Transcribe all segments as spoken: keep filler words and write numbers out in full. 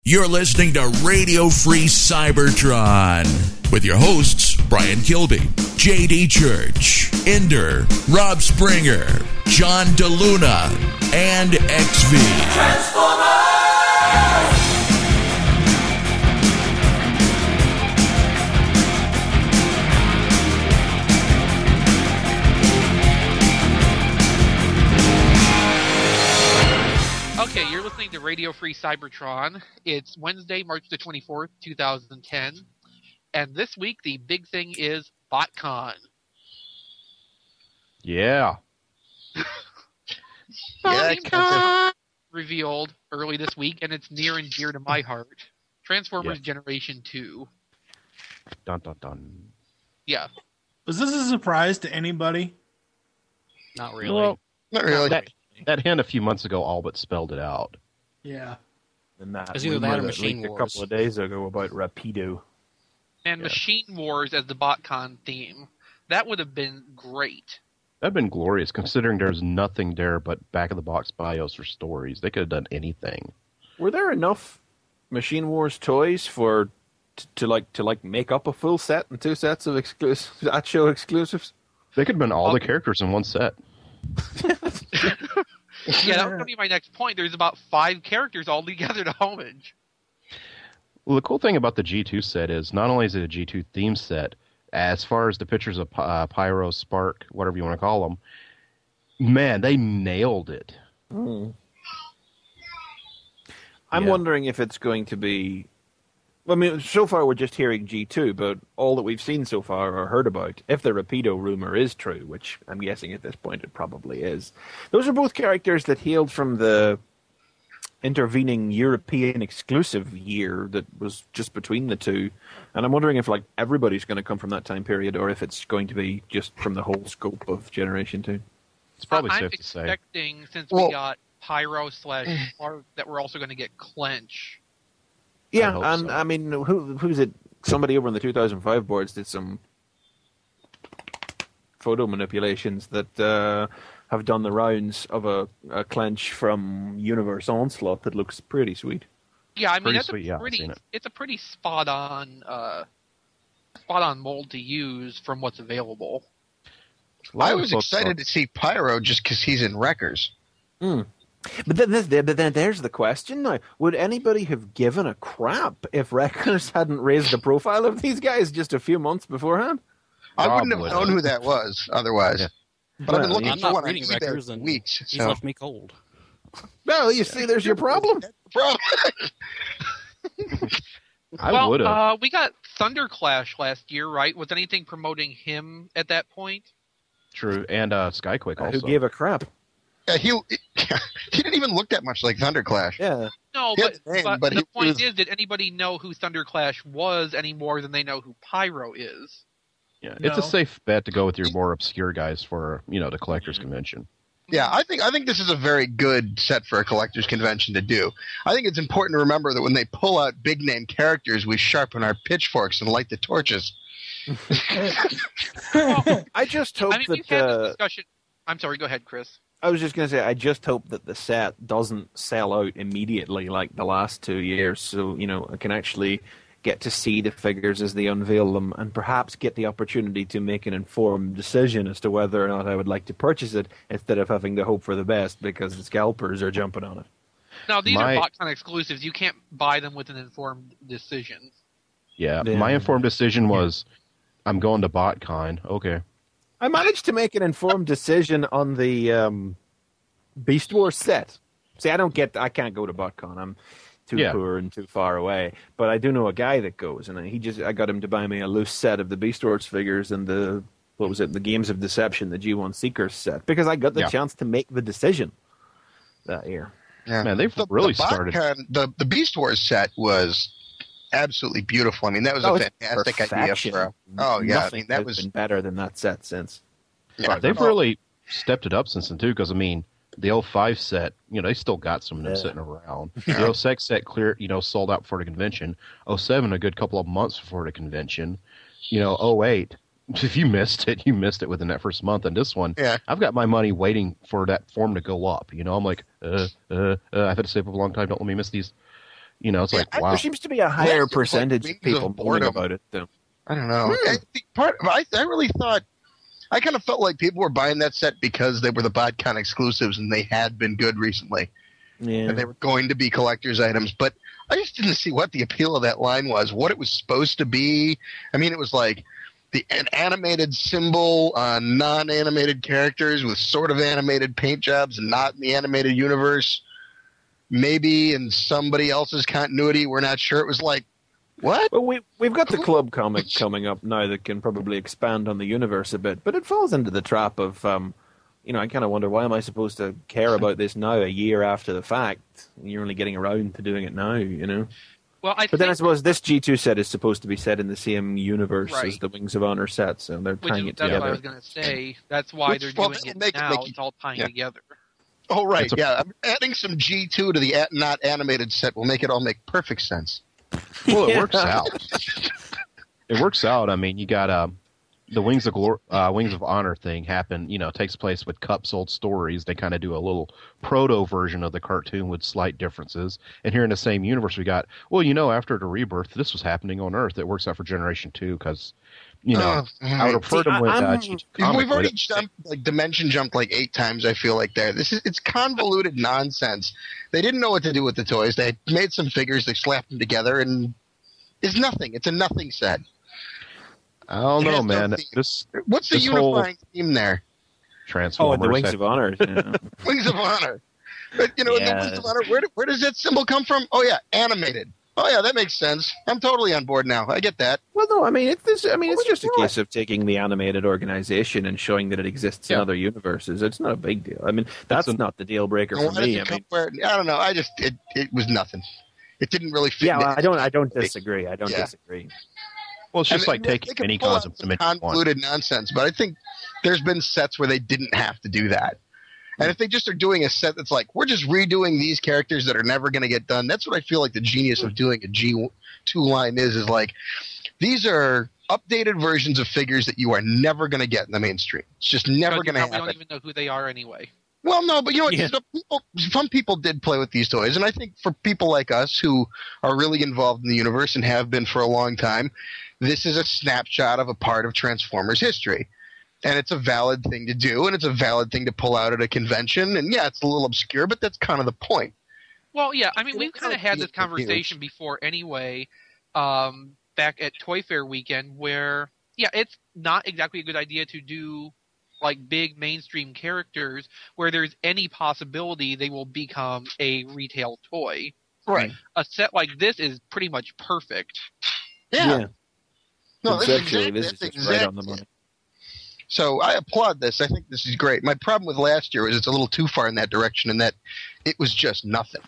You're listening to Radio Free Cybertron with your hosts, Brian Kilby, J D Church, Ender, Rob Springer, John DeLuna, and X V. Transformers! Okay, you're listening to Radio Free Cybertron. It's Wednesday, March the twenty-fourth, two thousand ten. And this week, the big thing is BotCon. Yeah. BotCon revealed early this week, and it's near and dear to my heart. Transformers Yeah. Generation two. Dun dun dun. Yeah. Was this a surprise to anybody? Not really. Well, Not really. that, that hint a few months ago all but spelled it out. Yeah. And that It's either that rumor or that Machine leaked Wars. a couple of days ago about Rapido. And Yeah. Machine Wars as the BotCon theme. That would have been great. That'd been glorious, considering there's nothing there but back-of-the-box bios or stories. They could have done anything. Were there enough Machine Wars toys for t- to like to like make up a full set and two sets of exclusive at show exclusives? They could have been all the characters in one set. Yeah, that was going to be my next point. There's about five characters all together to homage. Well, the cool thing about the G two set is not only is it a G two theme set, as far as the pictures of uh, Pyro, Spark, whatever you want to call them, man, they nailed it. Mm. I'm Yeah. wondering if it's going to be. I mean, so far we're just hearing G two, but all that we've seen so far or heard about, if the Rapido rumor is true, which I'm guessing at this point it probably is, those are both characters that hailed from the intervening European exclusive year that was just between the two. And I'm wondering if like everybody's going to come from that time period or if it's going to be just from the whole scope of Generation two. It's probably I'm safe to say. expecting, since Well- we got Pyro slash Spark, that we're also going to get Clench. Yeah, hope and so. I mean, who who's it? Somebody over in the two thousand five boards did some photo manipulations that uh, have done the rounds of a, a clench from Universe Onslaught that looks pretty sweet. Yeah, I mean Pretty that's sweet, a yeah, I've pretty. seen it. It's a pretty spot on, uh, spot on mold to use from what's available. I was excited to see Pyro just because he's in Wreckers. But then, this, but then there's the question now. Would anybody have given a crap if Wreckers hadn't raised the profile of these guys just a few months beforehand? I Rob wouldn't have would known have. who that was otherwise. Yeah. But I've been Well, looking I'm for not one on reading eBay Wreckers, for and weeks. he's So. left me cold. Well, you see, there's your problem. Problem. I well, would have. uh, we got Thunderclash last year, right? Was anything promoting him at that point? True. And uh, Skyquake also. Who gave a crap? Yeah, he he didn't even look that much like Thunderclash. Yeah. No, He but, had the name, but but the he point was- is, did anybody know who Thunderclash was any more than they know who Pyro is? Yeah, it's a No. safe bet to go with your more obscure guys for, you know, the collector's convention. Yeah, I think I think this is a very good set for a collector's convention to do. I think it's important to remember that when they pull out big name characters, we sharpen our pitchforks and light the torches. I just hope I mean, that we've had uh, this discussion. I'm sorry, go ahead, Chris. I was just going to say, I just hope that the set doesn't sell out immediately like the last two years, so you know I can actually get to see the figures as they unveil them, and perhaps get the opportunity to make an informed decision as to whether or not I would like to purchase it, instead of having to hope for the best because the scalpers are jumping on it. Now, these My- are BotCon exclusives. You can't buy them with an informed decision. Yeah, Yeah. my informed decision was, I'm going to BotCon. Okay. I managed to make an informed decision on the um, Beast Wars set. See, I don't get, I can't go to BotCon. I'm too Yeah. poor and too far away. But I do know a guy that goes, and he just, I got him to buy me a loose set of the Beast Wars figures and the, what was it, the Games of Deception, the G one Seekers set, because I got the Yeah. chance to make the decision that year. Yeah. Man, they've the, really the started. BotCon, the the Beast Wars set was absolutely beautiful. I mean, that was That a was fantastic perfection. idea for. A, oh yeah, I Nothing mean that has was. been better than that set since. Yeah, They've oh, really stepped it up since then, too, because, I mean, the oh five set, you know, they still got some of them Yeah. sitting around. The oh six set clear, you know, sold out before the convention. oh seven, a good couple of months before the convention. You know, oh eight, if you missed it, you missed it within that first month. And this one, Yeah. I've got my money waiting for that form to go up. You know, I'm like, uh, uh, uh, I've had to save up a long time. Don't let me miss these. You know, it's Yeah, like, I- wow. There seems to be a higher Like percentage wings of people of moaning boredom. about it, though. I don't know. I think part I, I really thought I kind of felt like people were buying that set because they were the BotCon exclusives and they had been good recently. Yeah. And they were going to be collector's items, but I just didn't see what the appeal of that line was, what it was supposed to be. I mean, it was like the an animated symbol on non-animated characters with sort of animated paint jobs and not in the animated universe. Maybe in somebody else's continuity, we're not sure. It was like, what? Well, we, we've got the club comic coming up now that can probably expand on the universe a bit, but it falls into the trap of, um, you know, I kind of wonder, why am I supposed to care about this now, a year after the fact? You're only getting around to doing it now, you know? Well, I But think, then I suppose this G two set is supposed to be set in the same universe Right. as the Wings of Honor set, so they're which tying is, it that's what I together. was going to say. That's why Which- they're well, doing that'll it make it- now. make it- It's all tying yeah. together. Oh, right, It's a- yeah. Adding some G two to the a- not animated set will make it all make perfect sense. Well, it Yeah. works out. It works out. I mean, you got um, the Wings of Glor- uh, Wings of Honor thing happen. You know, takes place with Cup's old stories. They kind of do a little proto version of the cartoon with slight differences. And here in the same universe, we got well, you know, after the rebirth, this was happening on Earth. It works out for Generation Two because, you know, Oh, I would have See, preferred them with I- uh, I'm- G two comic, We've but already it- jumped, like dimension jumped like eight times. I feel like there. This is it's convoluted nonsense. They didn't know what to do with the toys. They made some figures. They slapped them together, and it's nothing. It's a nothing set. I don't It know, has no man. theme. This What's the This whole- unifying theme there? Oh, Transformers. the Wings had- of Honor. Yeah. Wings of Honor. But, you know, in the Yeah. Wings of Honor, where, where does that symbol come from? Oh yeah, animated. Oh yeah, that makes sense. I'm totally on board now. I get that. Well, no, I mean, it's this, I mean, What it's would just a you do? case of taking the animated organization and showing that it exists in Yeah. other universes. It's not a big deal. I mean, that's a- not the deal breaker And for why does me. it I come mean, where? I don't know. I just it it was nothing. It didn't really fit. yeah, into well, I don't, I don't disagree. I don't Yeah. disagree. Well, it's just I like mean, they taking can any pull out concept some and make it one. convoluted nonsense, but I think there's been sets where they didn't have to do that. And if they just are doing a set that's like, we're just redoing these characters that are never going to get done, that's what I feel like the genius of doing a G two line is, is like, these are updated versions of figures that you are never going to get in the mainstream. It's just never Because you going to probably happen. don't even know who they are anyway. Well, no, but you know what? Yeah. The people, some people did play with these toys, and I think for people like us who are really involved in the universe and have been for a long time, this is a snapshot of a part of Transformers history. And it's a valid thing to do, and it's a valid thing to pull out at a convention. And yeah, it's a little obscure, but that's kind of the point. Well, yeah, I mean, It we've was kind of kinda had this huge. conversation before anyway, um, back at Toy Fair weekend, where, yeah, it's not exactly a good idea to do, like, big mainstream characters where there's any possibility they will become a retail toy. Right. A set like this is pretty much perfect. Yeah. No, this is Conceptually, exactly- this is that's just right on the exactly- money. So I applaud this. I think this is great. My problem with last year was it's a little too far in that direction, in that it was just nothing.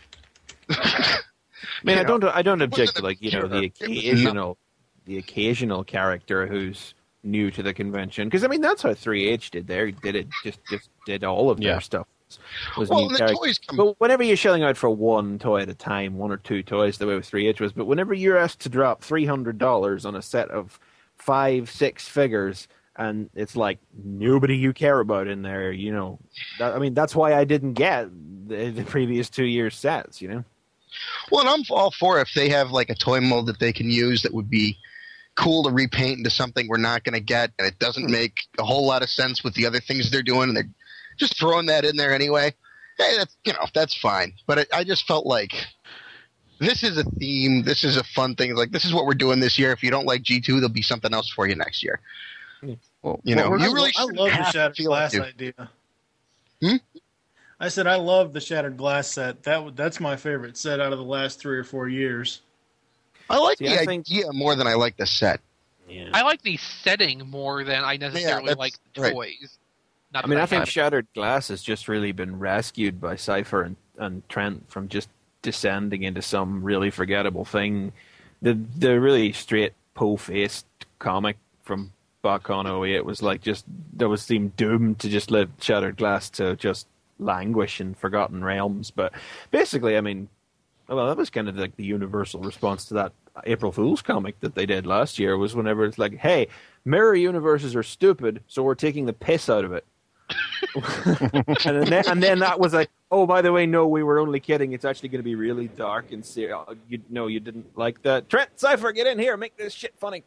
I mean, I don't, I don't object to, wasn't like, you know, the obscure. It was occasional, the occasional character who's new to the convention. Because I mean, that's how three H did. They did it, just, just did all of their Yeah. stuff. Was Well, new and the characters. toys come. But whenever you're shelling out for one toy at a time, one or two toys, the way with three H was, but whenever you're asked to drop three hundred dollars on a set of five, six figures, and it's like nobody you care about in there, you know, that, I mean, that's why I didn't get the, the previous two years' sets, you know? Well, and I'm all for if they have like a toy mold that they can use that would be cool to repaint into something we're not going to get, and it doesn't make a whole lot of sense with the other things they're doing, and they're just throwing that in there anyway. Hey, that's, you know, that's fine. But it, I just felt like this is a theme. This is a fun thing. Like, this is what we're doing this year. If you don't like G two, there'll be something else for you next year. Well, You know, well, you I, really I shouldn't love the have to shattered feel like glass you. idea. Hmm? I said I love the shattered glass set. That w- that's my favorite set out of the last three or four years. I like See, the I think- idea more than I like the set. Yeah. I like the setting more than I necessarily that's like the right. toys. Not I mean, that I think have- Shattered Glass has just really been rescued by Cypher and, and Trent from just descending into some really forgettable thing. The the really straight po-faced comic from back on oh eight was like just that was seemed doomed to just let Shattered Glass to just languish in forgotten realms. But basically, I mean, well, that was kind of like the universal response to that April Fool's comic that they did last year. Was whenever it's like, hey, mirror universes are stupid, so we're taking the piss out of it. and, then, and then that was like, oh, by the way, no, we were only kidding. It's actually going to be really dark and serious. You know, you didn't like that. Trent, Cypher, get in here. Make this shit funny.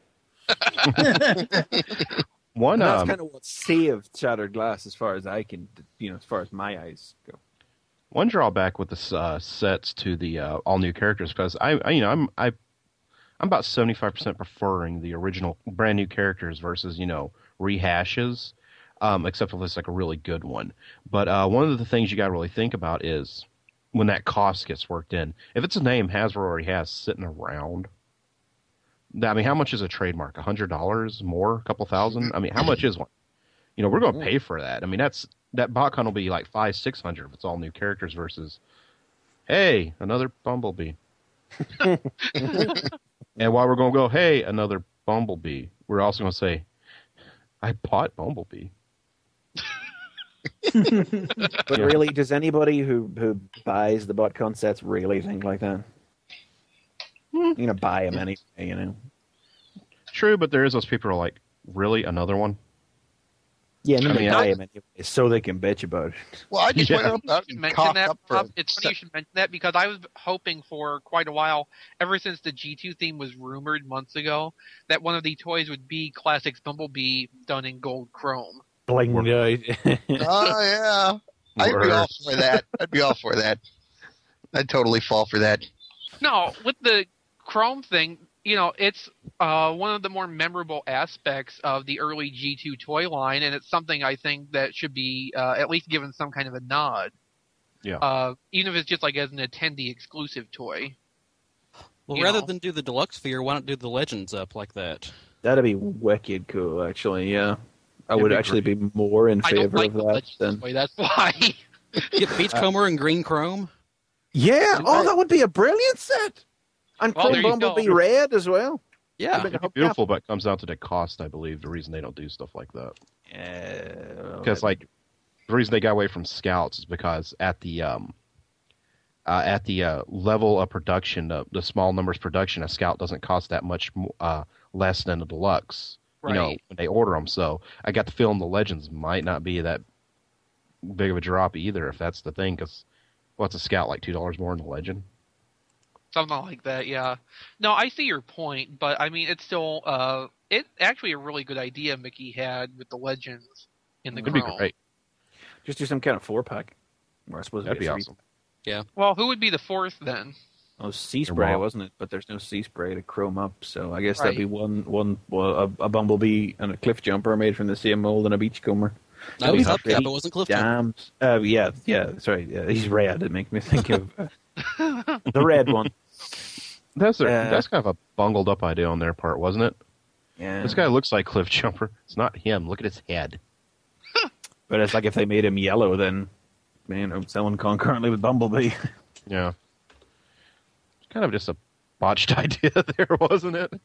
One, And that's um, kind of what saved Shattered Glass as far as I can, you know, as far as my eyes go. one drawback with the uh, sets to the uh, all new characters, because I, I, you know, I'm I, I'm about seventy-five percent preferring the original, brand new characters versus you know rehashes, um, except if it's like a really good one. But uh, one of the things you got to really think about is when that cost gets worked in. If it's a name Hasbro already has sitting around. I mean, how much is a trademark? A hundred dollars more? A couple thousand? I mean, how much is one? You know, we're going to pay for that. I mean, that's that BotCon will be like five, six hundred if it's all new characters versus, hey, another Bumblebee. And while we're going to go, hey, another Bumblebee, we're also going to say, I bought Bumblebee. But really, does anybody who, who buys the BotCon sets really think like that? You're going to buy them anyway, you know? True, but there is those people who are like, really, another one? Yeah, and then I they mean, buy I- them anyway, so they can bitch about it. Well, I just Yeah. went up You and mention coughed that, up for Bob. It's funny se- you should mention that because I was hoping for quite a while, ever since the G two theme was rumored months ago, that one of the toys would be Classics Bumblebee done in gold chrome. Blinged out. Oh yeah, I'd be all Worse. for that. I'd be all for that. I'd totally fall for that. No, with the chrome thing, you know, it's uh, one of the more memorable aspects of the early G two toy line, and it's something I think that should be uh, at least given some kind of a nod. Yeah. Uh, even if it's just like as an attendee exclusive toy. Well, You rather know. than do the deluxe figure, why not do the Legends up like that? That'd be wicked cool, actually, yeah. I It'd would be actually be more in I don't favor like of the that Legends than... toy, that's why. Get Beachcomber in green chrome. Yeah, oh, that would be a brilliant set! And Well, there Chrome you go. Bumblebee Red as well. Yeah. Big It'd be beautiful, but it comes down to the cost, I believe, the reason they don't do stuff like that. Uh, Because, like, the reason they got away from Scouts is because at the um, uh, at the uh, level of production, uh, the small numbers production, a Scout doesn't cost that much mo- uh, less than a Deluxe. You know, Right. when they order them. So I got the feeling the Legends might not be that big of a drop either, if that's the thing. Because what's a Scout, like two dollars more than the Legend? Something like that, yeah. No, I see your point, but I mean, it's still, uh, it's actually a really good idea Mickey had with the Legends in the It'd be chrome. great. just do some kind of four-pack. Or I suppose That'd it'd be a three- awesome. Well, who would be the fourth then? Oh, sea spray, Mom. wasn't it? But there's no sea spray to chrome up, so I guess Right. that'd be one, one, well, a, a bumblebee and a cliff jumper made from the same mold and a beachcomber. No, he's That'd up be cap, great. but wasn't Cliff Jumper. Dams. Uh, yeah, yeah. Sorry, yeah, he's red. It makes me think of uh, the red one. That's a, Uh, that's kind of a bungled up idea on their part, wasn't it? Yeah, This guy looks like Cliff Jumper. It's not him. Look at his head. but it's like if they made him yellow, then man, I'm selling concurrently with Bumblebee. Yeah. It's kind of just a botched idea there, wasn't it?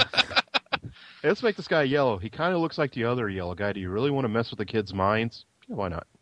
Hey, let's make this guy yellow. He kind of looks like the other yellow guy. Do you really want to mess with the kids' minds? Yeah, why not?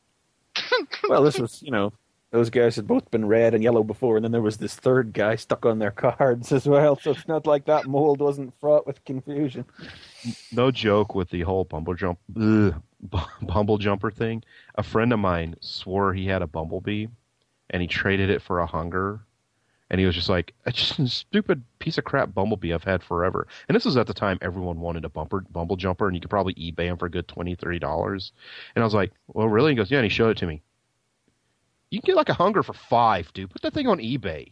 Well, this was, you know, those guys had both been red and yellow before, and then there was this third guy stuck on their cards as well. So it's not like that mold wasn't fraught with confusion. No joke with the whole bumble jump, ugh, bumble jumper thing. A friend of mine swore he had a bumblebee, and he traded it for a hunger. And he was just like, it's just a stupid piece of crap bumblebee I've had forever. And this was at the time everyone wanted a bumper, bumble jumper, and you could probably eBay them for a good twenty dollars, thirty dollars. And I was like, well, really? He goes, yeah, and he showed it to me. You can get like a hunger for five, dude. Put that thing on eBay.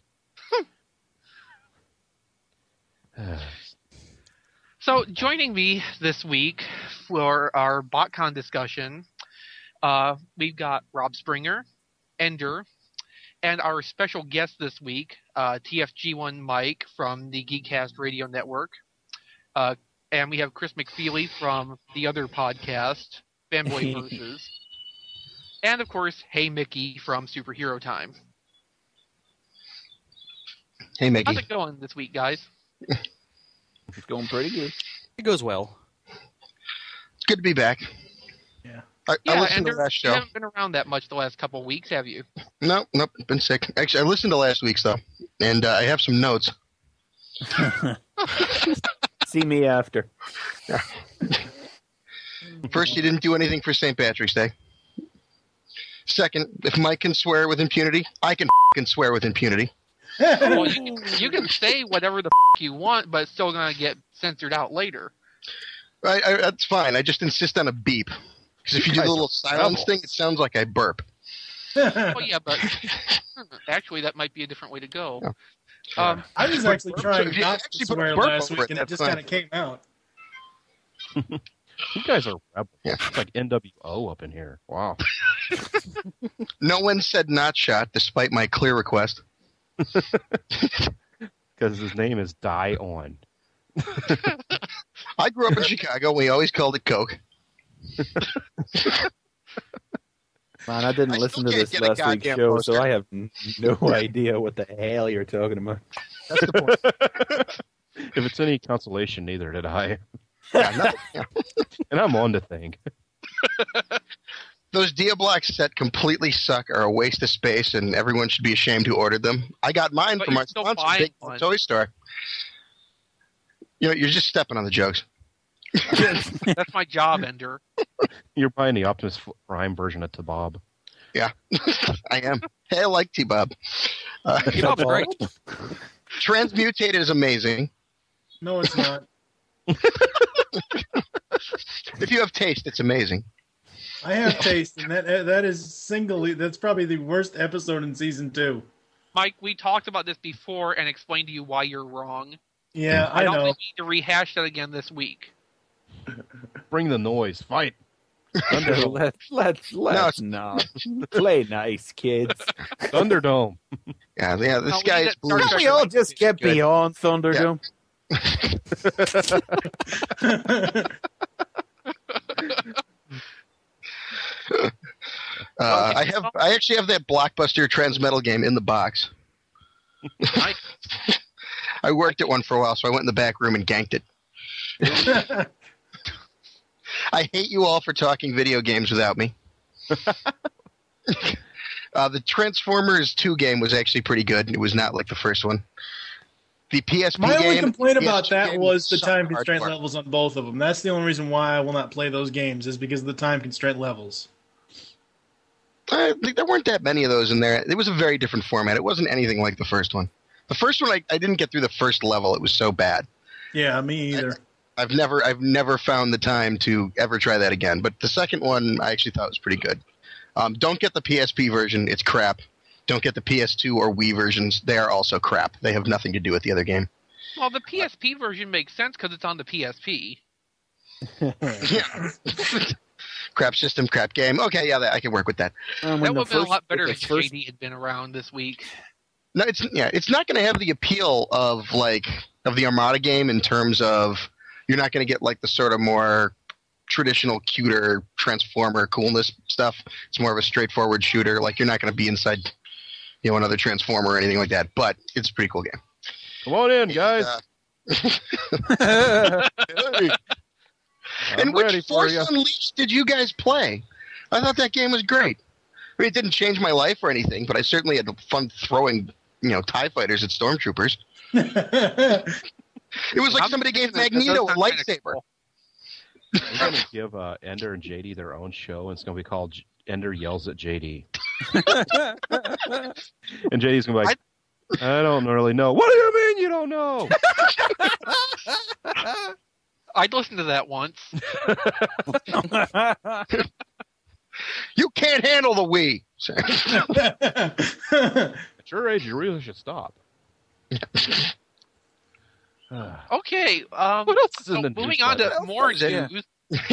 So, joining me this week for our BotCon discussion, uh, we've got Rob Springer, Ender, and our special guest this week, uh, T F G one Mike from the Geekcast Radio Network. Uh, and we have Chris McFeely from the other podcast, Fanboy Versus. And, of course, Hey Mickey from Superhero Time. Hey, Mickey. How's it going this week, guys? It's going pretty good. It goes well. It's good to be back. Yeah. I, Yeah, I listened Ender, to last you show. haven't been around that much the last couple of weeks, have you? No, nope, been sick. Actually, I listened to last week's though, and uh, I have some notes. See me after. First, you didn't do anything for Saint Patrick's Day. Second, if Mike can swear with impunity, I can can swear with impunity. Well, you can, you can say whatever the f- you want, but it's still going to get censored out later. I, I, that's fine. I just insist on a beep. Because if you, You do the guys little are silence rebels. thing, it sounds like I burp. Well, yeah, but actually, that might be a different way to go. Yeah. Um, I was But actually burp- trying if you not actually to put a swear burp last over week, it, and it that's just fine. kind of came out. You guys are rebels. Yeah. It's like N W O up in here. Wow. No one said not shot, despite my clear request. Because his name is Die On. I grew up in Chicago. We always called it Coke. Man, I didn't I listen still to can't this get a last week's goddamn show, poster. so I have n- no idea what the hell you're talking about. That's the point. If it's any consolation, neither did I. Yeah, no, yeah. And I'm on to thing. Those Diablox set completely suck, are a waste of space, and everyone should be ashamed who ordered them. I got mine But from you're my still sponsor, buying Big one. Toy Store. You know, you're just stepping on the jokes. that's my job, Ender. You're buying the Optimus Prime version of Tabob. Yeah, I am. Hey, I like T-Bob. Uh, T-Bob's great. Transmutated is amazing. No, it's not. If you have taste, it's amazing. I have taste, and that that is singly. That's probably the worst episode in season two. Mike, we talked about this before and explained to you why you're wrong. Yeah, I, I don't know. think we need to rehash that again this week. Bring the noise. Fight. let's let's let's not play nice, kids. Thunderdome. Yeah, yeah. This No, we guy need is to blue. start Can we all just get Good. beyond Thunderdome? Uh, I have. I actually have that Blockbuster Transmetal game in the box. Mike, I worked at one for a while, so I went in the back room and ganked it. I hate you all for talking video games without me. uh, the Transformers two game was actually pretty good. It was not like the first one. The P S P My game, only complaint P S about two that game was the sucked time constraint hardcore. levels on both of them. That's the only reason why I will not play those games, is because of the time constraint levels. I think there weren't that many of those in there. It was a very different format. It wasn't anything like the first one. The first one, I, I didn't get through the first level. It was so bad. Yeah, me either. I've never, I've never found the time to ever try that again. But the second one, I actually thought was pretty good. Um, don't get the P S P version; it's crap. Don't get the P S two or Wii versions; they are also crap. They have nothing to do with the other game. well, the P S P version makes sense because it's on the P S P. Yeah. Crap system, crap game. Okay, yeah, that, I can work with that. Um, That when would the have been a first- lot better the if first- J D had been around this week. No, it's yeah, it's not going to have the appeal of like of the Armada game in terms of you're not going to get like the sort of more traditional, cuter Transformer coolness stuff. It's more of a straightforward shooter. Like you're not going to be inside, you know, another Transformer or anything like that. But it's a pretty cool game. Come on in, guys. Uh, I'm and which ready for Force you. Unleashed did you guys play? I thought that game was great. I mean, it didn't change my life or anything, but I certainly had fun throwing, you know, TIE fighters at stormtroopers. It was like I'm somebody gave thinking that- that Magneto a does sound kinda lightsaber. cool. We're going to give uh, Ender and J D their own show, and it's going to be called J- Ender Yells at J D. And J D's going to be like, I don't really know. What do you mean you don't know? I'd listened to that once. You can't handle the Wii. At your age, you really should stop. Okay, um, What else is so in the news moving on to cycle? more is it? news.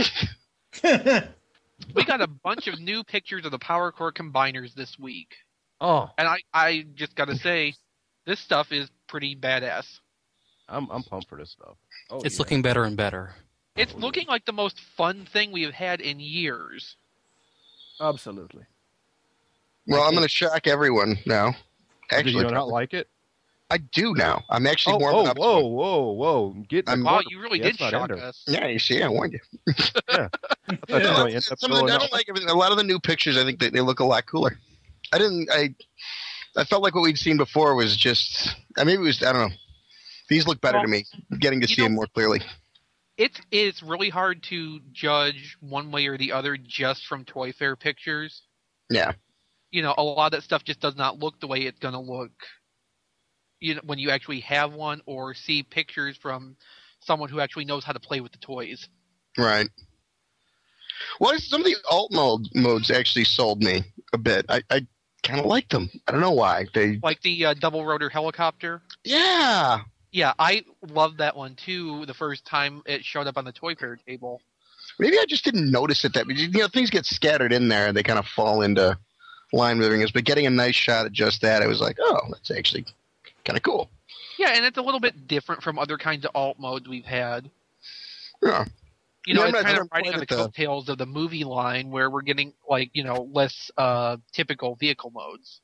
We got a bunch of new pictures of the Power Core combiners this week. Oh, And I, I just gotta say, this stuff is pretty badass. I'm I'm pumped for this stuff. Oh, It's yeah. looking better and better. It's looking like the most fun thing we have had in years. Absolutely. Well, I'm going to shock everyone now. Did Actually, you not like it? I do now. I'm actually Oh, warming oh, up. to whoa, it. whoa, whoa! Get in the I'm- Wow, corner. you really Yeah, did it's not shock Ender. us. Yeah, you see, I warned you. I thought you Some might of- end up some of the- going I out. don't like everything. A lot of the new pictures, I think they, they look a lot cooler. I didn't. I I felt like what we'd seen before was just. I mean, it was. I don't know. These look better Well, to me. Getting to you see know- them more clearly. It's it's really hard to judge one way or the other just from Toy Fair pictures. Yeah. You know, a lot of that stuff just does not look the way it's going to look. You know, when you actually have one or see pictures from someone who actually knows how to play with the toys. Right. Well, some of the alt mode modes actually sold me a bit. I, I kind of like them. I don't know why. They Like the uh, double rotor helicopter. Yeah. Yeah, I loved that one too the first time it showed up on the Toy Fair table. Maybe I just didn't notice it that you know things get scattered in there and they kind of fall into line moving. But getting a nice shot at just that, I was like, oh, that's actually kind of cool. Yeah, and it's a little bit different from other kinds of alt modes we've had. Yeah. You know, Yeah, it's I'm not- kind I'm of riding on the quite at the- coattails of the movie line where we're getting, like, you know, less uh, typical vehicle modes.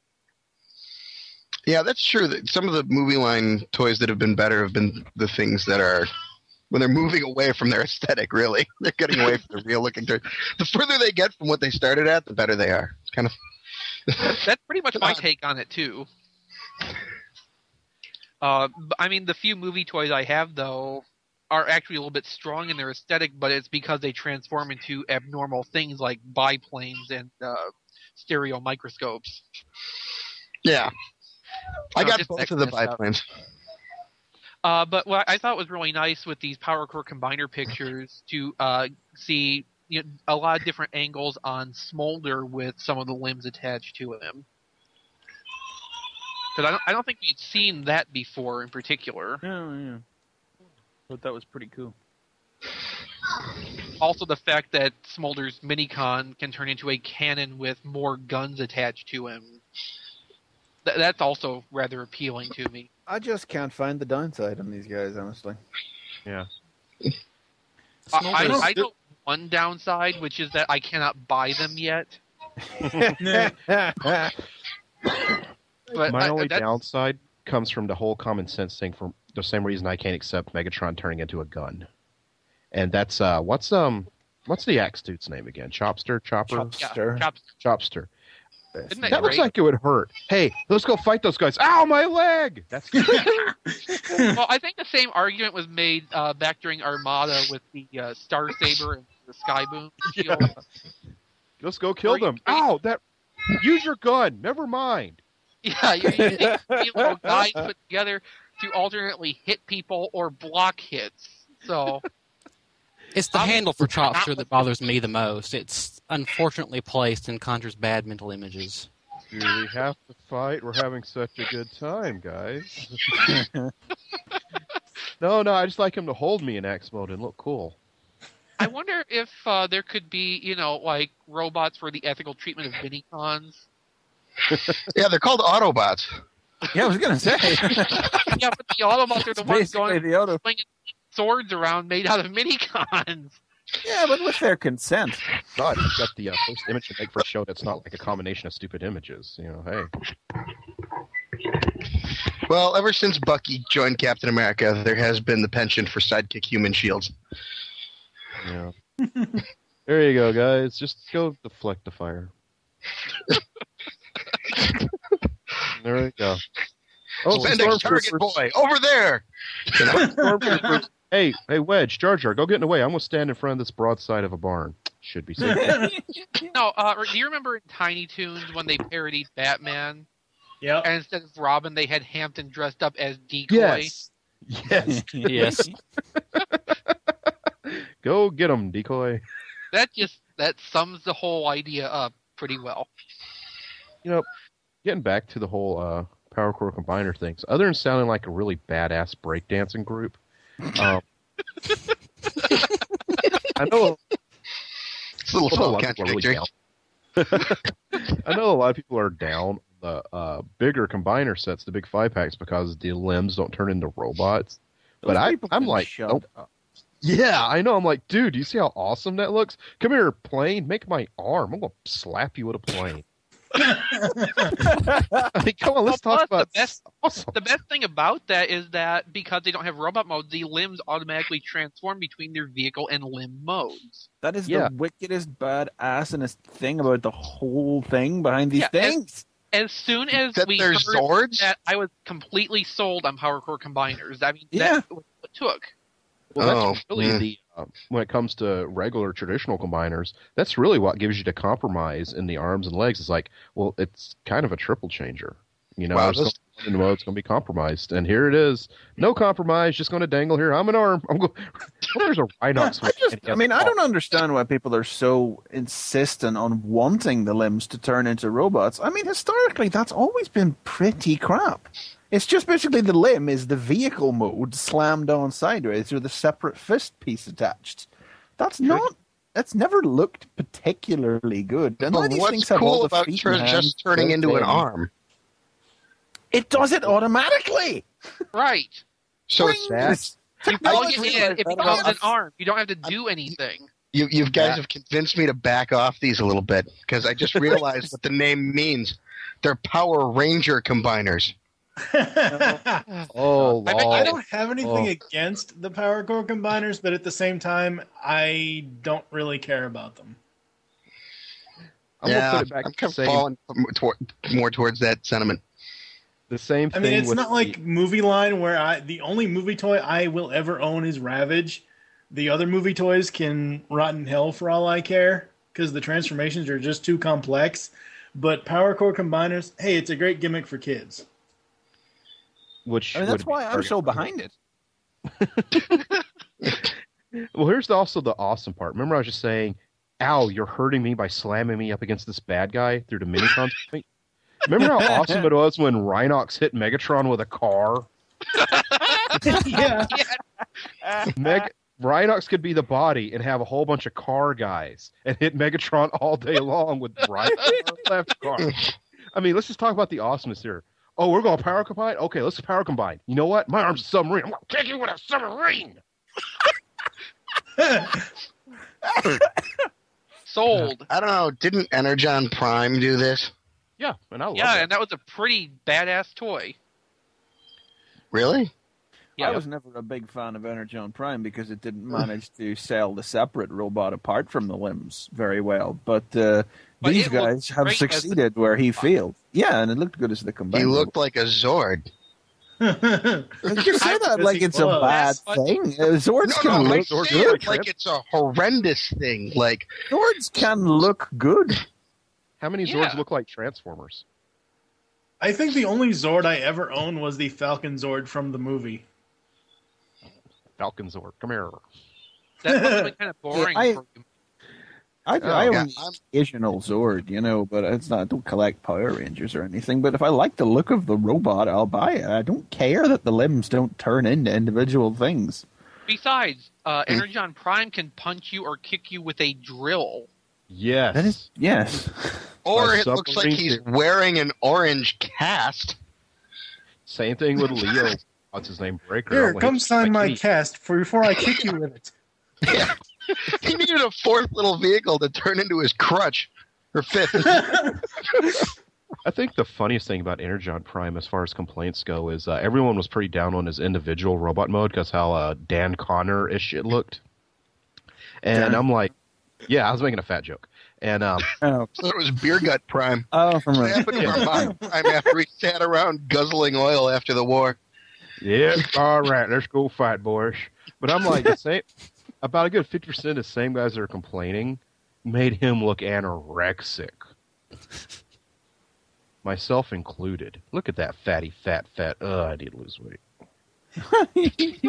Yeah, that's true. That some of the movie line toys that have been better have been the things that are when they're moving away from their aesthetic. Really, they're getting away from the real looking toys. The further they get from what they started at, the better they are. It's kind of That's pretty much my God. take on it, too. Uh, b- I mean, the few movie toys I have, though, are actually a little bit strong in their aesthetic, but it's because they transform into abnormal things like biplanes and uh, stereo microscopes. yeah. I No, got just both that of the kind of stuff. biplanes. Uh, but what I thought was really nice with these Power Core Combiner pictures to uh, see you know, a lot of different angles on Smolder with some of the limbs attached to him. Because I don't, I don't think we'd seen that before in particular. Oh, yeah. But that was pretty cool. Also, the fact that Smolder's Minicon can turn into a cannon with more guns attached to him. Th- that's also rather appealing to me. I just can't find the downside on these guys, honestly. Yeah. I, I, Smolder's- I know one downside, which is that I cannot buy them yet. But My I- only that- downside comes from the whole common sense thing. For the same reason I can't accept Megatron turning into a gun, and that's uh, what's um, what's the axe dude's name again? Chopster, Chopper, yeah, Chopster. Chops- Chopster. Isn't That that looks great? like it would hurt. Hey, let's go fight those guys. Ow, my leg! That's Well, I think the same argument was made uh, back during Armada with the uh, Star Saber and the Skyboom shield. Yeah. Let's go kill Are you- them. are you- Ow, that. Use your gun. Never mind. Yeah, you're using three little guys put together to alternately hit people or block hits. So, It's the I'm- handle for Chopster that bothers me the most. It's unfortunately placed and conjures bad mental images. Do we have to fight? We're having such a good time, guys. no, no, I just like him to hold me in Axe mode and look cool. I wonder if uh, there could be, you know, like robots for the ethical treatment of minicons. Yeah, they're called Autobots. Yeah, I was gonna say. Yeah, but the Autobots are the ones Basically, going the auto. swinging swords around made out of minicons. Yeah, but with their consent. God, you've got the uh, first image to make for a show that's not like a combination of stupid images. You know, hey. Well, ever since Bucky joined Captain America, there has been the penchant for sidekick human shields. Yeah. There you go, guys. Just go deflect the fire. There we go. Oh, Send a target Stormtroopers. boy over there. Stormtroopers. Hey, hey, Wedge, Jar Jar, go get in the way. I'm going to stand in front of this broadside of a barn. Should be safe. No, uh, do you remember in Tiny Toons when they parodied Batman? Yep. And instead of Robin, they had Hampton dressed up as Decoy? Yes. Yes. Yes. Go get him, Decoy. That just, that sums the whole idea up pretty well. You know, getting back to the whole uh, Power Core Combiner things, other than sounding like a really badass breakdancing group, um, I know It's a little I know a lot of people are really contradictory. down. I know a lot of people are down the uh, bigger combiner sets, the big five packs, because the limbs don't turn into robots. But Those I, people I'm can like, shut nope. up. Yeah, I know. I'm like, dude, do you see how awesome that looks? Come here, plane. Make my arm. I'm gonna slap you with a plane. I mean, come on, let's Well, talk plus, about the best- awesome. The best thing about that is that because they don't have robot mode, the limbs automatically transform between their vehicle and limb modes. That is Yeah. the wickedest badassest thing about the whole thing behind these Yeah, and- things. As soon as That we they're heard Zords? that, I was completely sold on Power Core Combiners. I mean, Yeah. that's what it took. Well, Oh, that's really hmm. the uh, when it comes to regular traditional combiners, that's really what gives you the compromise in the arms and legs. It's like, well, it's kind of a triple changer. You know, Wow, it's this- going in the mode, it's going to be compromised, and here it is, no compromise, just going to dangle here. I'm an arm. I'm going. Well, there's a Rhinox. I just, I mean, I don't understand why people are so insistent on wanting the limbs to turn into robots. I mean, historically, that's always been pretty crap. It's just basically the limb is the vehicle mode slammed on sideways with a separate fist piece attached. That's not. That's never looked particularly good. And But these what's things have all cool the about feet tur- and hands just turning built into an in. arm? It does it automatically. Right. So Bring it's that- this You plug it technology in, it like becomes that. an arm. You don't have to do anything. You, you guys Yeah. have convinced me to back off these a little bit because I just realized what the name means. They're Power Ranger combiners. Oh, I bet lol. I don't have anything Oh. against the Power Core combiners, but at the same time, I don't really care about them. I'm yeah, gonna put it back I'm to kind the of same, falling more toward, more towards that sentiment. the same I thing. mean, it's with not the- like Movie Line where I the only movie toy I will ever own is Ravage. The other movie toys can rot in hell for all I care because the transformations are just too complex. But Power Core combiners, hey, it's a great gimmick for kids. which I mean, that's would be why I'm target- so behind it. Well, here's the, also the awesome part. Remember, I was just saying, "Ow, you're hurting me by slamming me up against this bad guy through the mini content." Remember how awesome it was when Rhinox hit Megatron with a car? Yeah. Meg- Rhinox could be the body and have a whole bunch of car guys and hit Megatron all day long with right car, left car. I mean, let's just talk about the awesomeness here. Oh, we're going to power combine? Okay, let's power combine. You know what? My arm's a submarine. I'm going to kick you with a submarine. Sold. I don't know. Didn't Energon Prime do this? Yeah, and I love Yeah, it. and that was a pretty badass toy. Really? Yeah. I was never a big fan of Energon Prime because it didn't manage to sell the separate robot apart from the limbs very well. But, uh, But these it looked guys have great as the- succeeded where he failed. Yeah, and it looked good as the combined. He looked like a Zord. You say that like it's a was. bad But- thing. Uh, Zords No, can no, I look Zords say are good. it like it's a horrendous thing. Like, Zords can look good. How many Yeah. Zords look like Transformers? I think the only Zord I ever owned was the Falcon Zord from the movie. Falcon Zord, come here. That must have been kind of boring. I- for you. I, Oh, I yeah, own the I'm- occasional Zord, you know, but it's not. I don't collect Power Rangers or anything. But if I like the look of the robot, I'll buy it. I don't care that the limbs don't turn into individual things. Besides, uh, Energon Prime can punch you or kick you with a drill. Yes. That is yes. or My it looks like submarine he's theory. wearing an orange cast. Same thing with Leo. What's his name? Breaker. Here, Only come he's sign my like, cast for before I kick you with it. Yeah. He needed a fourth little vehicle to turn into his crutch. Or fifth. I think the funniest thing about Energon Prime, as far as complaints go, is uh, everyone was pretty down on his individual robot mode because how uh, Dan Connor-ish it looked. And Dan- I'm like, yeah, I was making a fat joke. And um, Oh, So it was Beer Gut Prime. oh from What a, happened to Armand Prime after he sat around guzzling oil after the war? yeah, all right, let's go fight, boys. But I'm like, the same, about a good fifty percent of the same guys that are complaining made him look anorexic. Myself included. Look at that fatty, fat, fat. Ugh, I need to lose weight.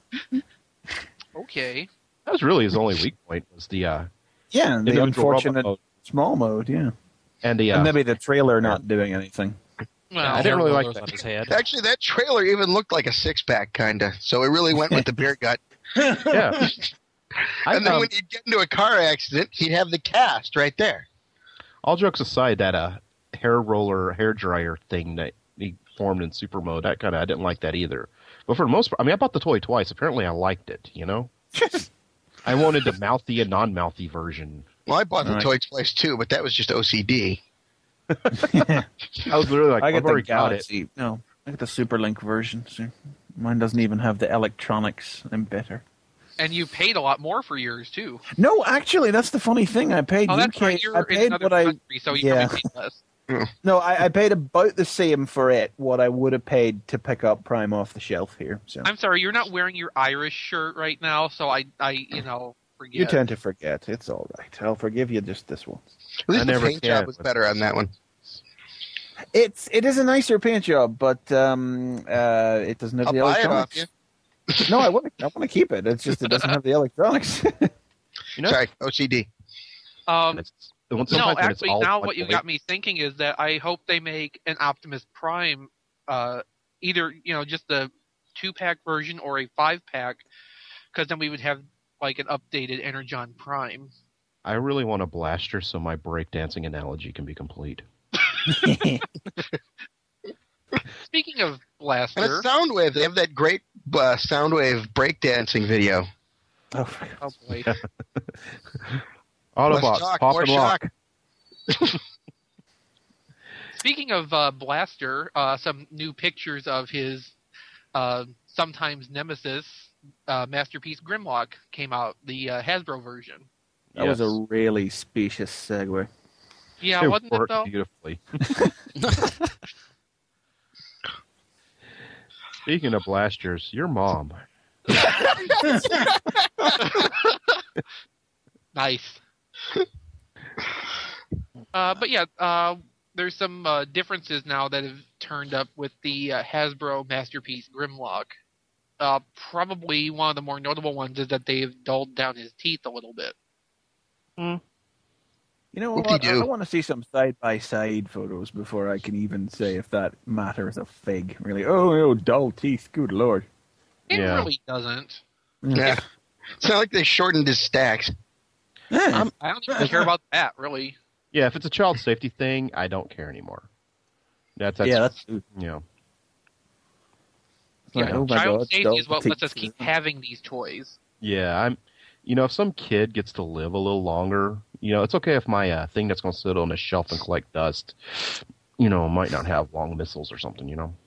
Okay. That was really his only weak point was the uh, yeah, the individual unfortunate robot mode. small mode. Yeah, And the uh, and maybe the trailer not doing anything. Well, I didn't really like Rollers that. on his head. Actually, that trailer even looked like a six pack, kind of. So it really went with the beer gut. yeah. I, And then um, when he'd get into a car accident, he'd have the cast right there. all jokes aside, that uh, hair roller, hair dryer thing that he formed in super mode, that kind of I didn't like that either. But for the most part, I mean, I bought the toy twice. Apparently, I liked it. You know, I wanted the mouthy and non-mouthy version. Well, I bought the Right. toy twice too, but that was just O C D. I was literally like, I I've get the already got it. Galaxy. No, I get the Superlink version. So mine doesn't even have the electronics. I'm better. and you paid a lot more for yours too. No, actually, that's the funny thing. I paid Oh, U that's K. right. You're I in paid another what I. country, so you yeah. probably paid less. No, I, I paid about the same for it what I would have paid to pick up Prime off the shelf here. So I'm sorry, you're not wearing your Irish shirt right now, so I, I you know, forget. you tend to forget. It's all right. I'll forgive you just this once. At least I the never paint can, job was but- better on that one. It's it is a nicer paint job, but um, uh, it doesn't have I'll the buy it off electronics. you. No, I want to. I want to keep it. It's just it doesn't have the electronics. You know, Sorry, O C D. Um, it's, when- no, sometimes when it's actually, all now like what you the got me thinking is that I hope they make an Optimus Prime, uh, either you know just a two-pack version or a five-pack, because then we would have like an updated Energon Prime. I really want a blaster so my breakdancing analogy can be complete. Speaking of And Blaster, it's Soundwave. They have that great uh, Soundwave breakdancing video. Oh, for oh boy. Autobots, Less talk, pop more and lock. shock. Speaking of uh, Blaster, uh, some new pictures of his uh, sometimes nemesis, uh, Masterpiece Grimlock, came out, the uh, Hasbro version. that was Yes. a really specious segue. Yeah, It wasn't it worked though? beautifully. Speaking of blasters, your mom. Nice. Uh, but yeah, uh, there's some uh, differences now that have turned up with the uh, Hasbro Masterpiece Grimlock. Uh, probably one of the more notable ones is that they've dulled down his teeth a little bit. You know what? Whoopty-doo. I want to see some side-by-side photos before I can even say if that matters a fig. Really? Oh, oh dull teeth. Good lord. It Yeah. really doesn't. Yeah. It's not like they shortened his stacks. I don't even care about that, really. Yeah, if it's a child safety thing, I don't care anymore. That's, that's yeah, that's. you know. Yeah, Like, oh my child God, safety dull is what lets us teeth. keep having these toys. Yeah, I'm. You know, if some kid gets to live a little longer, you know, it's okay if my uh, thing that's going to sit on a shelf and collect dust, you know, might not have long missiles or something. You know.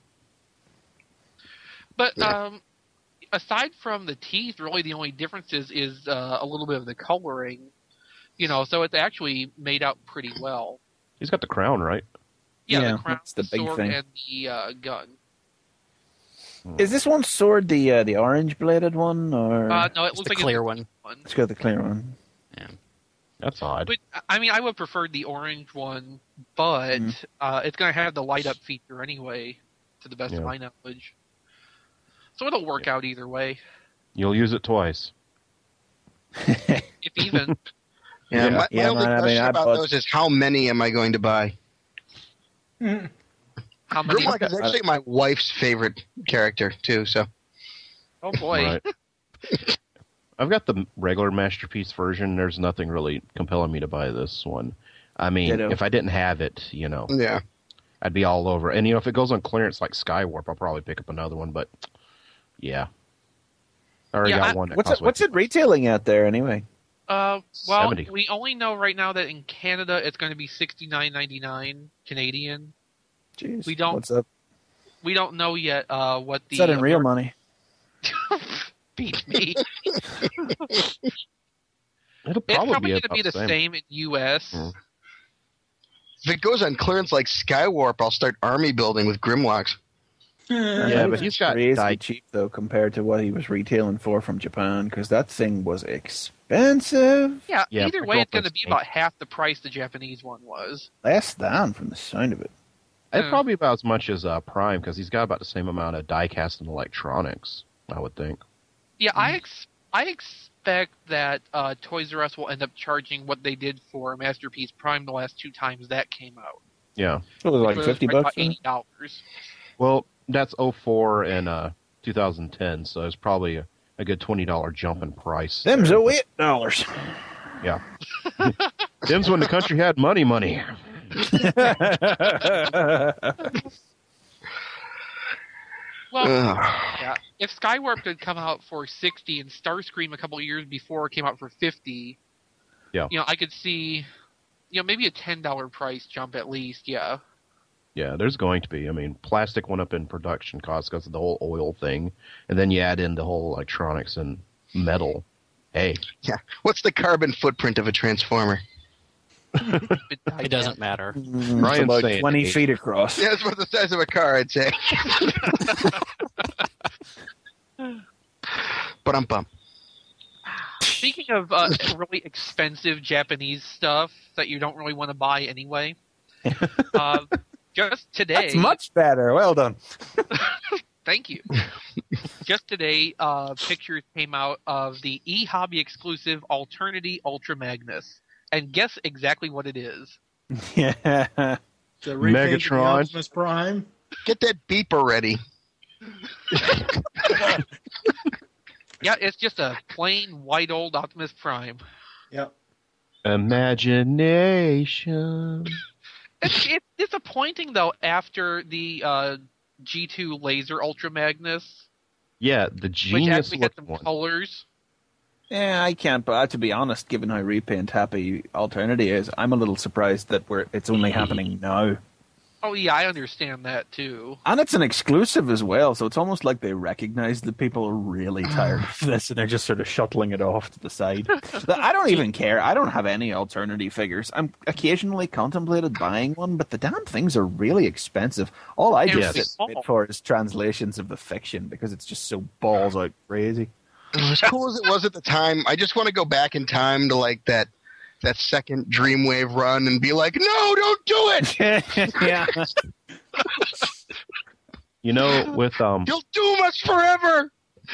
But Yeah. um, aside from the teeth, really the only difference is, is uh, a little bit of the coloring. You know, so it's actually made out pretty well. He's got the crown, right? Yeah, Yeah, the crown, that's the the big sword, thing. and the uh, gun. Is this one sword the uh, the orange bladed one, or Uh, no, it It's looks the like clear it's one. one. it's got the clear one? That's odd. But I mean, I would prefer the orange one, but Mm. uh, it's going to have the light up feature anyway, to the best Yeah. of my knowledge. So it'll work out either way, You'll use it twice. if even. Yeah, Yeah. my, my Yeah, only man, I question mean, I about bought- those is how many am I going to buy? How many? Grimlock is actually my wife's favorite character, too, so. Oh boy! Right. I've got the regular Masterpiece version. There's nothing really compelling me to buy this one. I mean, Ditto. if I didn't have it, you know, Yeah. I'd be all over. And, you know, if it goes on clearance like Skywarp, I'll probably pick up another one. But, yeah. I already Yeah, got I- one. That What's costs it, what's it retailing out there anyway? Uh, well, seventy. we only know right now that in Canada it's going to be sixty-nine ninety-nine Canadian. Jeez, We don't- What's up? We don't know yet uh, what the Is that in real money? beat me. It'll It's probably probably be going to about be the same. same in U S. Mm. If it goes on clearance like Skywarp, I'll start army building with Grimlocks. Yeah, but he's got crazy di- cheap though compared to what he was retailing for from Japan, because that thing was expensive. Yeah, Yeah, either my way, it's going to girlfriend's be pink. about half the price the Japanese one was. Less than from the sound of it. It's Yeah. probably about as much as uh, Prime because he's got about the same amount of die-cast and electronics, I would think. Yeah, I ex- I expect that uh, Toys R Us will end up charging what they did for Masterpiece Prime the last two times that came out. Yeah. What was it, like Which was fifty right bucks? about eighty dollars. Well, that's oh four and uh, two thousand ten, so it's probably a, a good twenty dollars jump in price. Them's there. oh eight dollars. Yeah. Them's when the country had money, money. Well, Ugh. yeah. If Skywarp could come out for sixty and Starscream a couple of years before came out for fifty, Yeah. you know, I could see, you know, maybe a ten dollar price jump at least. Yeah. Yeah, there's going to be. I mean, plastic went up in production costs because of the whole oil thing, and then you add in the whole electronics and metal. Hey, Yeah. What's the carbon footprint of a Transformer? It doesn't matter. Mm, it's Ryan's about saying twenty eight. feet across. Yeah, it's about the size of a car, I'd say. But I'm bummed. Speaking of uh, really expensive Japanese stuff that you don't really want to buy anyway, uh, just today. That's much better. Well done. Thank you. Just today, uh, pictures came out of the eHobby exclusive Alternity Ultra Magnus, and guess exactly what it is. Yeah. The repaint of the Megatron. Optimus Prime. Get that beeper ready. Yeah, it's just a plain white old Optimus Prime. Yep. Imagination. It's, it's disappointing though. After the uh, G two Laser Ultra Magnus, Yeah, the which genius actually had looked some one. colors. Yeah, I can't. But to be honest, given how repaint happy Alternity is, I'm a little surprised that we're it's only happening now. Oh yeah, I understand that too. And it's an exclusive as well, so it's almost like they recognize that people are really tired of this and they're just sort of shuttling it off to the side. I don't even care. I don't have any Alternity figures. I'm occasionally contemplated buying one, but the damn things are really expensive. All I They're just sit small. wait for is translations of the fiction because it's just so balls out crazy. As cool as it was at the time, I just want to go back in time to like that that second Dreamwave run and be like, no, don't do it. Yeah. You know, with um You'll doom us forever.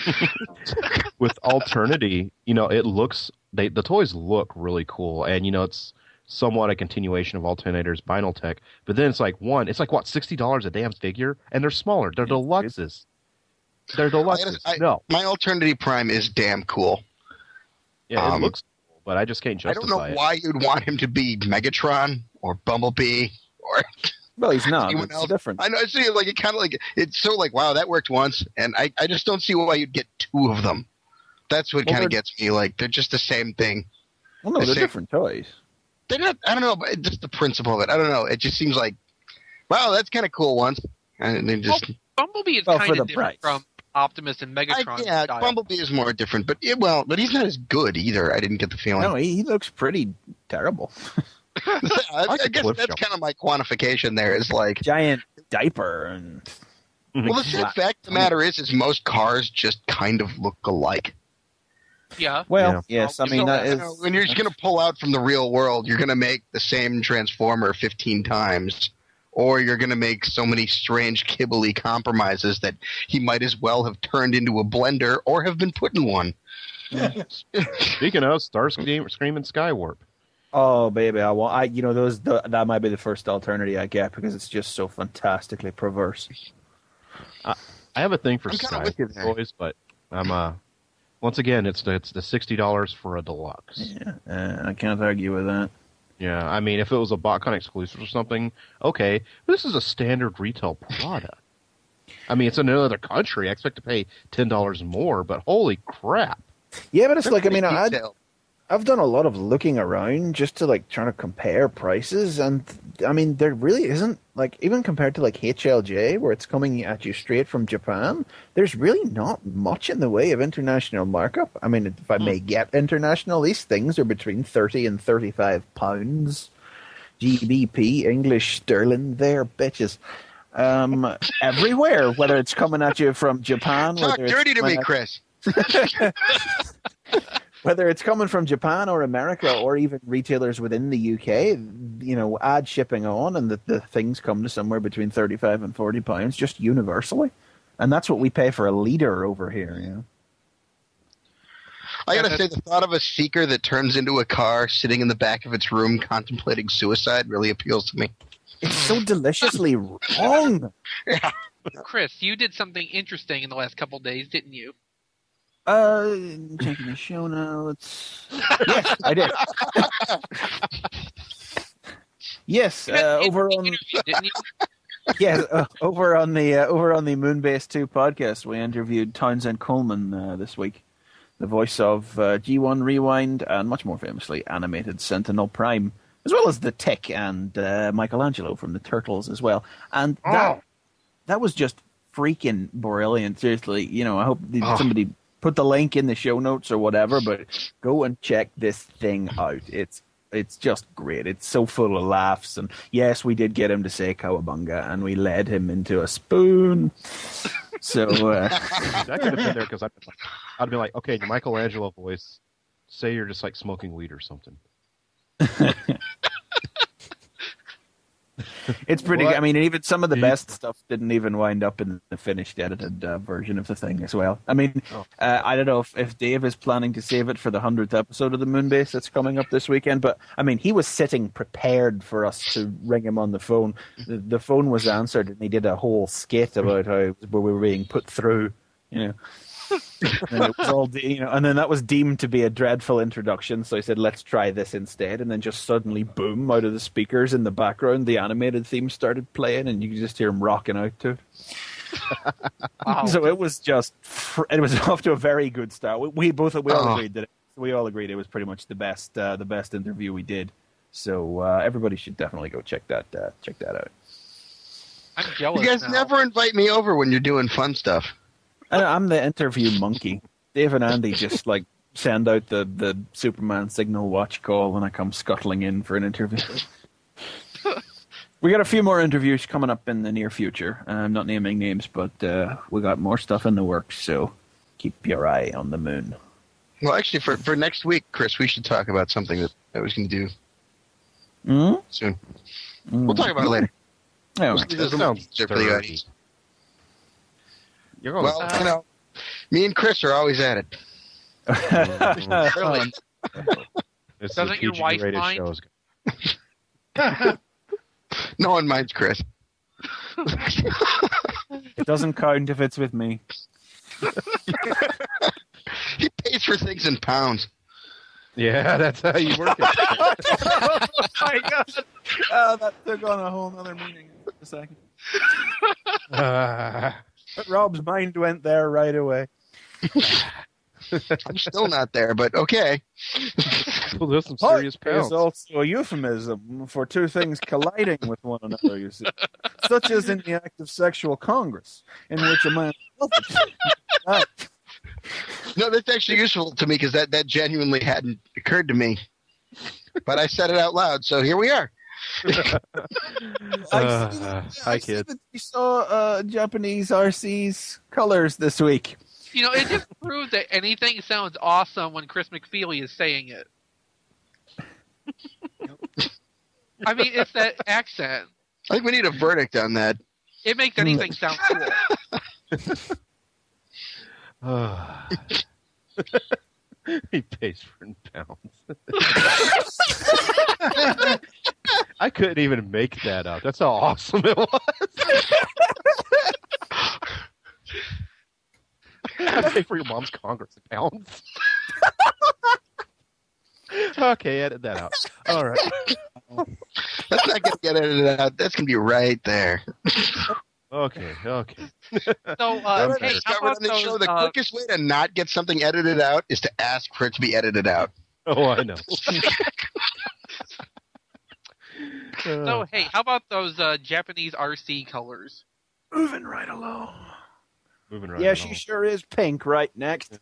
with Alternity, you know, it looks they the toys look really cool, and you know it's somewhat a continuation of Alternator's Vinyl Tech. But then it's like one, it's like what sixty dollars a damn figure, and they're smaller. They're deluxes. They're deluxes. I- I- no, My Alternity Prime is damn cool. yeah, um, it looks cool, but I just can't I justify don't know it. why you'd want him to be Megatron or Bumblebee or Well, he's not. anyone It's else. different. I know. I see. Like it kind of like it's so like wow, that worked once, and I, I just don't see why you'd get two of them. That's what Well, kind they're- of gets me. Like they're just the same thing. Well, no, the they're same- different toys. They're not. I don't know. But just the principle of it. I don't know. It just seems like wow, that's kind of cool once, and then just Bumblebee is Well, for kind the of different price. from Optimus and I, Megatron. yeah, style. Bumblebee is more different, but yeah, well, but he's not as good either. I didn't get the feeling. No, he, he looks pretty terrible. I, like I the guess cliff that's jump. kind of my quantification. There is like, Giant diaper and well, the sad fact of the matter is, is most cars just kind of look alike. Yeah. well, Yeah. yes, I So, mean that you is know, when you're just going to pull out from the real world, you're going to make the same Transformer fifteen times, or you're going to make so many strange kibbly compromises that he might as well have turned into a blender or have been put in one. Speaking of Starscream, Scream and Skywarp, Oh baby, I want I you know those the, that might be the first Alternity I get because it's just so fantastically perverse. I have a thing for I'm kinda Sky with you there. toys, but I'm uh once again it's the it's the sixty dollars for a deluxe. Yeah, uh, I can't argue with that. Yeah, I mean, if it was a BotCon exclusive or something, okay. But this is a standard retail product. I mean, it's in another country. I expect to pay ten dollars more, but holy crap! Yeah, but it's like I mean I Detailed. I've done a lot of looking around just to like trying to compare prices, and I mean there really isn't like even compared to like H L J where it's coming at you straight from Japan. There's really not much in the way of international markup. I mean, if I may get international, these things are between thirty and thirty-five pounds G B P, English sterling. There, bitches. Um, everywhere, whether it's coming at you from Japan, Talk whether it's dirty to coming me, at- Chris. whether it's coming from Japan or America or even retailers within the U K, you know, add shipping on and the, the things come to somewhere between thirty-five and forty pounds just universally. And that's what we pay for a liter over here, you know. I Yeah, gotta say, the thought of a seeker that turns into a car sitting in the back of its room contemplating suicide really appeals to me. It's so deliciously wrong. Chris, you did something interesting in the last couple days, didn't you? Uh, checking the show notes. Yes, I did. Yes, uh, over on Interviewed, didn't you? yeah, uh, over on the uh, over on the Moonbase two podcast, we interviewed Townsend Coleman uh, this week, the voice of uh, G one Rewind and much more famously animated Sentinel Prime, as well as the Tick and uh, Michelangelo from the Turtles as well. And that Oh. that was just freaking brilliant. Seriously, you know, I hope the- Oh. somebody put the link in the show notes or whatever, but go and check this thing out. It's it's just great. It's so full of laughs. And yes, we did get him to say cowabunga, and we led him into a spoon. So uh, That could have been there because I'd, like, I'd be like, okay, your Michelangelo voice, say you're just like smoking weed or something. It's pretty What? good. I mean, even some of the Did- best stuff didn't even wind up in the finished edited uh, version of the thing as well. I mean, Oh. uh, I don't know if, if Dave is planning to save it for the hundredth episode of the Moonbase that's coming up this weekend, but I mean, he was sitting prepared for us to ring him on the phone. The, the phone was answered, and he did a whole skit about how it was, we were being put through, you know. And it was all, de- you know, and then that was deemed to be a dreadful introduction. So I said, "Let's try this instead." And then just suddenly, boom! Out of the speakers in the background, the animated theme started playing, and you could just hear him rocking out to it. Wow. So it was just, fr- it was off to a very good start. We, we both, we all Oh. agreed that it, we all agreed it was pretty much the best, uh, the best interview we did. So uh, everybody should definitely go check that, uh, check that out. I'm You jealous guys now. never invite me over when you're doing fun stuff. I- I'm the interview monkey. Dave and Andy just like send out the, the Superman signal watch call when I come scuttling in for an interview. We got a few more interviews coming up in the near future. I'm not naming names, but uh, we got more stuff in the works, so keep your eye on the moon. Well, actually, for, for next week, Chris, we should talk about something that I was going to do Mm? soon. We'll talk about it later. Oh, We'll right. leave this a That little sounds teaser for the dirty. audience. You're going Well, you know, me and Chris are always at it. Really? This Doesn't is a your P G wife rated mind? show. No one minds Chris. It doesn't count if it's with me. He pays for things in pounds. Yeah, that's how you work it. Oh my god! Oh, that took on a whole other meaning for a second. Uh, But Rob's mind went there right away. I'm still not there, but okay. well, there's some Height serious pounds. is also a euphemism for two things colliding with one another, you see. Such as in the act of sexual congress, in which a man... Ah, No, that's actually useful to me because that, that genuinely hadn't occurred to me. But I said it out loud, so here we are. I see Uh, that- hi, I see kid. that you saw uh, Japanese R C's colors this week. You know, it just proves that anything sounds awesome when Chris McFeely is saying it. I mean, it's that accent. I think we need a verdict on that. It makes anything sound cool. Uh, he pays for in pounds. I couldn't even make that up. That's how awesome it was. I pay for your mom's Congress in pounds. Okay, edit that out. All right. That's not going to get edited out. That's going to be right there. Okay, okay. So, uh, Okay. hey, how Discovered about on the show, those, the uh, quickest way to not get something edited out is to ask for it to be edited out. Oh, I know. so, hey, how about those uh, Japanese R C colors? Moving right along. Moving right Yeah, along. she sure is pink right next.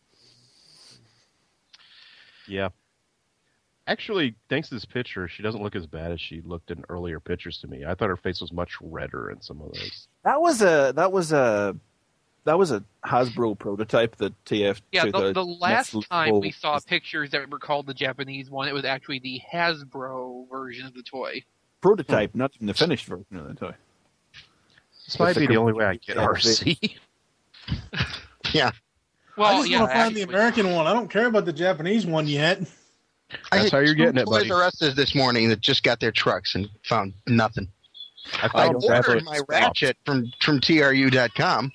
Yeah. Actually, thanks to this picture, she doesn't look as bad as she looked in earlier pictures to me. I thought her face was much redder in some of those. That was a that was a that was a Hasbro prototype that T F. Yeah, the, the the last next time level we saw was pictures that were called the Japanese one, it was actually the Hasbro version of the toy. prototype, not even the finished version of the toy. This might It's be a the com- only way I get yeah, R C. Yeah. Well, I just yeah, want to find the actually. American one. I don't care about the Japanese one yet. I That's had how you're two getting it, Toys buddy. R Us this morning that just got their trucks and found nothing. I I found don't have ordered it my stopped. Ratchet from, from T R U dot com.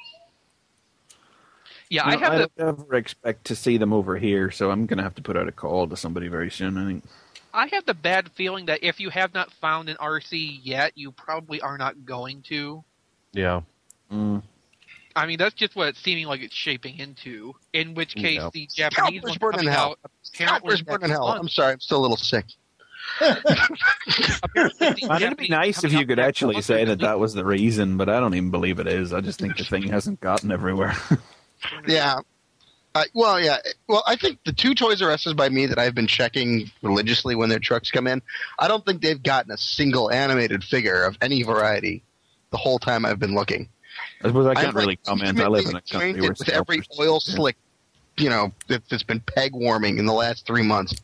Yeah, No, I have I the don't ever expect to see them over here, so I'm going to have to put out a call to somebody very soon, I think. I have the bad feeling that if you have not found an R C yet, you probably are not going to. Yeah. Mm. I mean, that's just what it's seeming like it's shaping into. In which case, Yeah. the Japanese Scalpers one burn in coming hell. out apparently Scalpers burn in next hell. month. I'm sorry, I'm still a little sick. Apparently the Man, it'd be Japanese nice if coming you out could next actually month say are that gonna- that was the reason, but I don't even believe it is. I just think the thing hasn't gotten everywhere. Yeah. Uh, well, yeah. Well, I think the two Toys R Us's by me that I've been checking religiously when their trucks come in, I don't think they've gotten a single animated figure of any variety the whole time I've been looking. I suppose I can't I'm, really like, comment. I live in a country acquainted where with every scalpers- oil slick, you know, that, that's been peg warming in the last three months.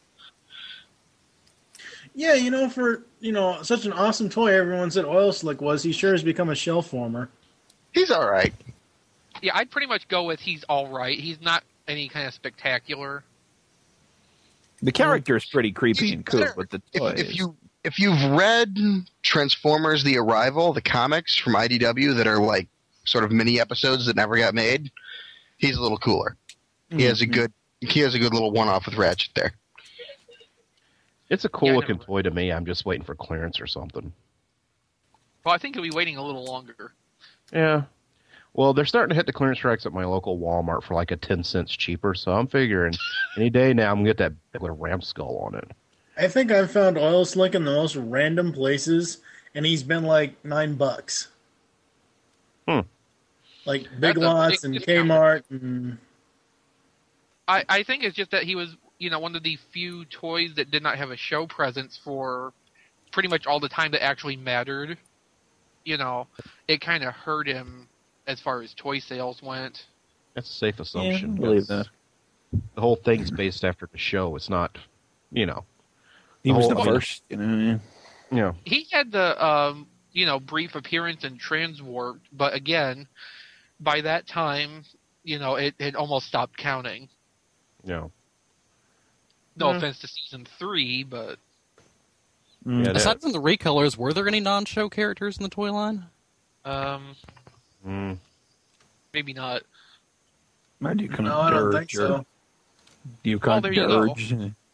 Yeah, you know, for you know such an awesome toy, everyone said Oil Slick was. He sure has become a shell former. He's all right. Yeah, I'd pretty much go with he's all right. He's not any kind of spectacular. The character is pretty creepy He's and cool, better. but the If, toy if is- you if you've read Transformers: The Arrival, the comics from I D W that are like sort of mini episodes that never got made, he's a little cooler. He has a good he has a good little one off with Ratchet there. It's a cool Yeah, I looking never- toy to me. I'm just waiting for clearance or something. Well, I think he'll be waiting a little longer. Yeah. Well, they're starting to hit the clearance racks at my local Walmart for like a ten cents cheaper, so I'm figuring any day now I'm going to get that big with a ram skull on it. I think I've found Oil Slick in the most random places, and he's been like nine bucks. Hmm. Like Big That's a Lots big and discount. Kmart and I, I think it's just that he was, you know, one of the few toys that did not have a show presence for pretty much all the time that actually mattered. You know, it kind of hurt him as far as toy sales went. That's a safe assumption. I believe because that. The whole thing's based after the show. It's not, you know. He was Oh, the yeah. first, you know. Yeah. You know. He had the, um, you know, brief appearance in Transwarped, but again, by that time, you know, it had almost stopped counting. You know. No Yeah. offense to season three, but Mm. Yeah, Aside from the recolors, were there any non-show characters in the toy line? um, Mm. maybe not. Why do you come no, I don't think so. Do you Oh, come there you go. Dirge?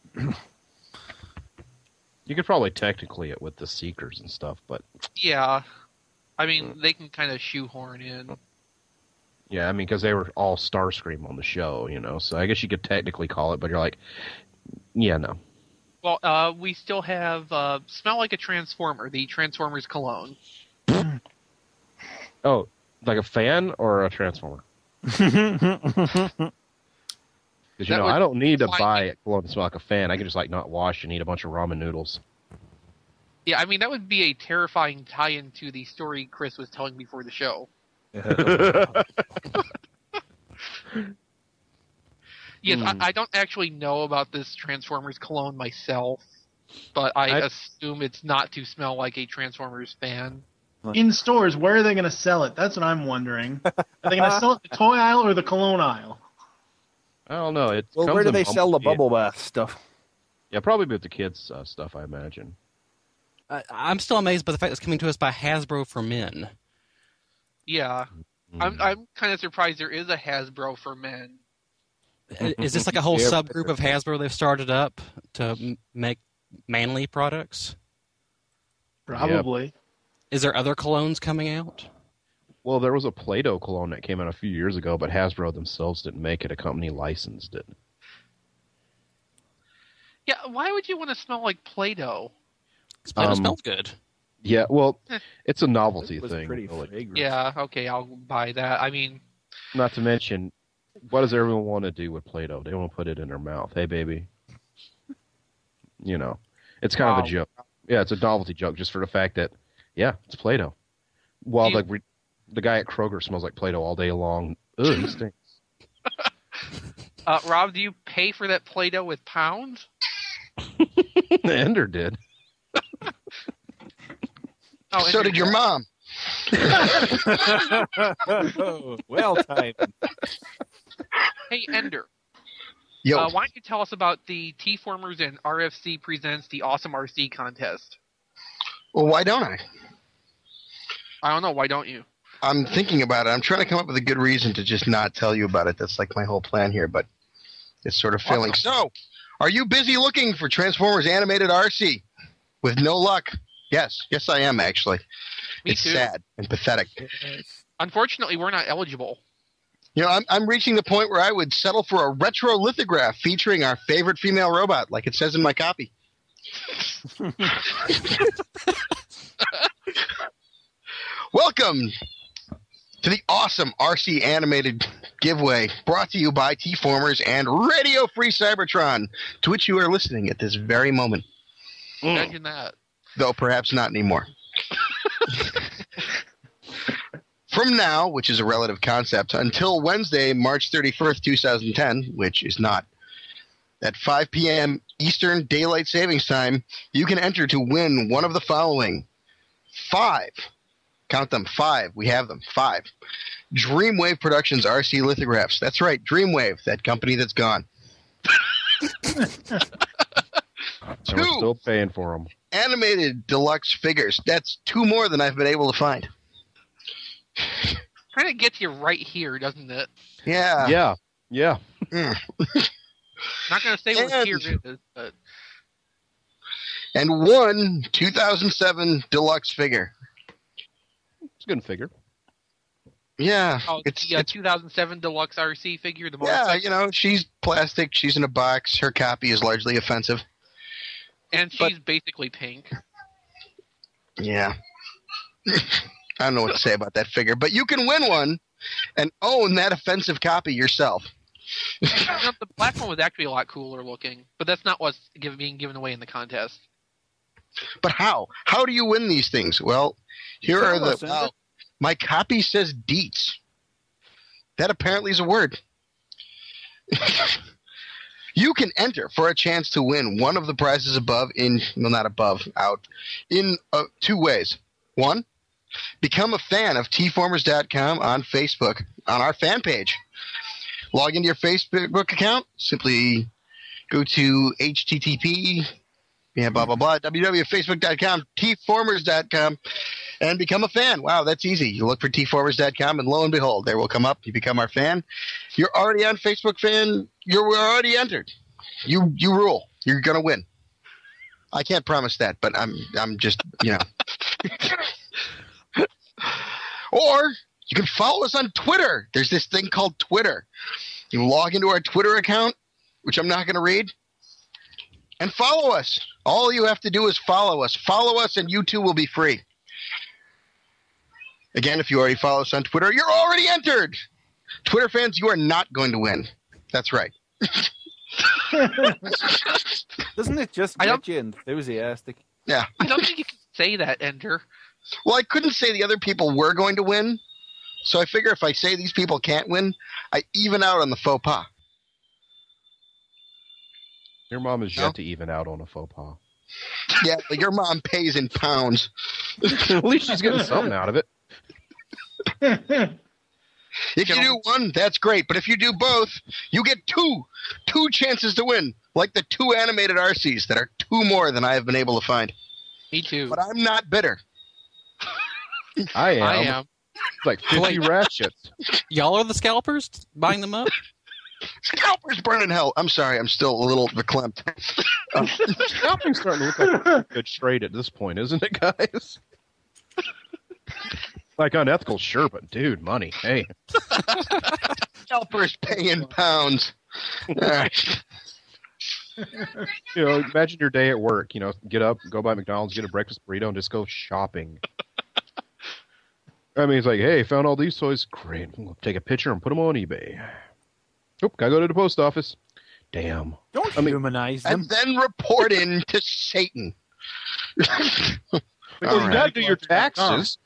You could probably technically it with the Seekers and stuff, but Yeah. I mean, they can kind of shoehorn in. yeah, I mean, because they were all Starscream on the show, you know, so I guess you could technically call it, but you're like, yeah, no. Well, uh, we still have uh, Smell Like a Transformer, the Transformers cologne. Oh, like a fan or a Transformer? Because, you That know, would I don't need to fly buy me- it cologne to smell like a fan. I can just, like, not wash and eat a bunch of ramen noodles. Yeah, I mean, that would be a terrifying tie-in to the story Chris was telling before the show. Yes, Hmm. I, I don't actually know about this Transformers cologne myself, but I, I- assume it's not to smell like a Transformers fan. in stores, where are they going to sell it? That's what I'm wondering. Are they going to sell it in the toy aisle or the cologne aisle? I don't know. It Well, comes where do in they sell the Bumblebee. bubble bath stuff? Yeah, probably with the kids' uh, stuff, I imagine. I, I'm still amazed by the fact it's coming to us by Hasbro for men. Yeah, I'm I'm kind of surprised there is a Hasbro for men. Is this like a whole Yeah. subgroup of Hasbro they've started up to m- make manly products? Probably. Is there other colognes coming out? Well, there was a Play-Doh cologne that came out a few years ago, but Hasbro themselves didn't make it. A company licensed it. Yeah, why would you want to smell like Play-Doh? Because Play-Doh Um, smells good. Yeah, well, Eh. it's a novelty It was thing. pretty really. fragrant. Yeah, okay, I'll buy that. I mean, Not to mention, what does everyone want to do with Play-Doh? They want to put it in their mouth. Hey, baby. You know, it's kind of Wow. a joke. Yeah, it's a novelty joke just for the fact that, yeah, it's Play-Doh. While You- like re- the guy at Kroger smells like Play-Doh all day long. Ugh, he stinks. uh, Rob, do you pay for that Play-Doh with pounds? Ender did. Oh, so and did your mom. Well timed. Hey, Ender. Yo, Uh, why don't you tell us about the T-Formers and R F C Presents the Awesome R C contest? well, why don't I? I don't know. Why don't you? I'm thinking about it. I'm trying to come up with a good reason to just not tell you about it. That's like my whole plan here, but it's sort of failing. So, are you busy looking for Transformers Animated R C? With no luck. Yes, yes I am actually. Me it's too. sad and pathetic. Unfortunately, we're not eligible. You know, I'm I'm reaching the point where I would settle for a retro lithograph featuring our favorite female robot, like it says in my copy. Welcome to the awesome R C animated giveaway brought to you by T-Formers and Radio Free Cybertron, to which you are listening at this very moment. Imagine that. Though perhaps not anymore. From now, which is a relative concept, until Wednesday, March thirty-first, twenty ten, which is not, at five p.m. Eastern Daylight Savings Time, you can enter to win one of the following. Five. Count them. Five. We have them. Five. Dreamwave Productions R C lithographs. That's right. Dreamwave, that company that's gone. So Two. we're still paying for them. Animated deluxe figures. That's two more than I've been able to find. Kind of gets you right here, doesn't it? Yeah. Yeah, yeah. Mm. Not going to say what And- here is, but And one two thousand seven deluxe figure. It's a good figure. Yeah. oh, it's, the uh, it's two thousand seven deluxe R C figure. The yeah, motorcycle, you know, she's plastic. She's in a box. Her copy is largely offensive. and but- she's basically pink. Yeah. I don't know what to say about that figure, but you can win one and own that offensive copy yourself. You know, the black one was actually a lot cooler looking, but that's not what's give, being given away in the contest. But how? How do you win these things? Well, here Tell are the. us, Ender. Wow, my copy says deets. That apparently is a word. You can enter for a chance to win one of the prizes above in, well, not above, out, in uh, two ways. One, become a fan of T Formers dot com on Facebook, on our fan page. Log into your Facebook account, simply go to H T T P, yeah, blah, blah, blah, w w w dot facebook dot com, T Formers dot com, and become a fan. Wow, that's easy. You look for T Formers dot com, and lo and behold, there will come up. You become our fan. You're already on Facebook fan. You're already entered. You you rule. You're going to win. I can't promise that, but I'm I'm just, you know. Or you can follow us on Twitter. There's this thing called Twitter. You log into our Twitter account, which I'm not going to read, and follow us. All you have to do is follow us. Follow us, and you too will be free. Again, if you already follow us on Twitter, you're already entered. Twitter fans, you are not going to win. That's right. Doesn't it just I get don't- you enthusiastic? Yeah. I don't think you can say that, Ender. Well, I couldn't say the other people were going to win, so I figure if I say these people can't win, I even out on the faux pas. Your mom is yet No? to even out on a faux pas. Yeah, but your mom pays in pounds. At least she's getting something out of it. If you do one, that's great. But if you do both, you get two. Two chances to win. Like the two animated R Cs that are two more than I have been able to find. Me too. But I'm not bitter. I am. I am. It's like fifty Wait. ratchets. Y'all are the scalpers buying them up? Scalpers burn in hell. I'm sorry, I'm still a little verklempt. Uh, Scalping's starting to look like a good trade at this point, isn't it, guys? Like unethical, sure, but dude, money. Hey. scalpers pay in pounds. All right. You know, imagine your day at work. You know, get up, go by McDonald's, get a breakfast burrito, and just go shopping. I mean, it's like, hey, found all these toys. Great. We'll take a picture and put them on eBay. Oop, gotta go to the post office. Damn. Don't I mean- humanize them. And then report in to Satan. Because All you right. gotta do your taxes.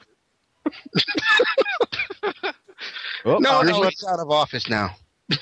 Well, No, here's no, what- he's out of office now.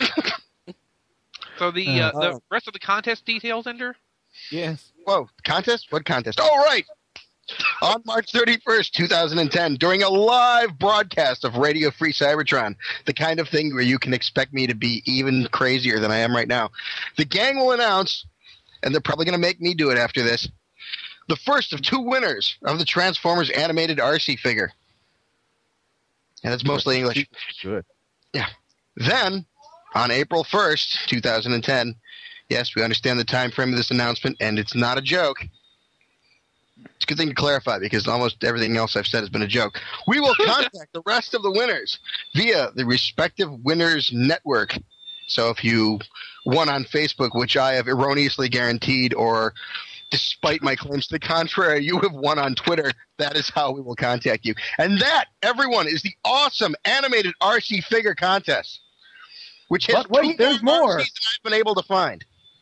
So the uh, the Uh, rest of the contest details, Ender? Yes. Whoa, contest? What contest? Oh, right. On March thirty-first, twenty ten, during a live broadcast of Radio Free Cybertron, the kind of thing where you can expect me to be even crazier than I am right now, the gang will announce, and they're probably going to make me do it after this, the first of two winners of the Transformers animated R C figure. And it's mostly English. Good. Then, on April first, twenty ten, yes, we understand the time frame of this announcement, and it's not a joke. It's a good thing to clarify because almost everything else I've said has been a joke. We will contact the rest of the winners via the respective winners network. So if you won on Facebook, which I have erroneously guaranteed or Despite my claims to the contrary, you have won on Twitter. That is how we will contact you. And that, everyone, is the awesome animated R C figure contest, which has But wait, two there's more more. R Cs than I've been able to find.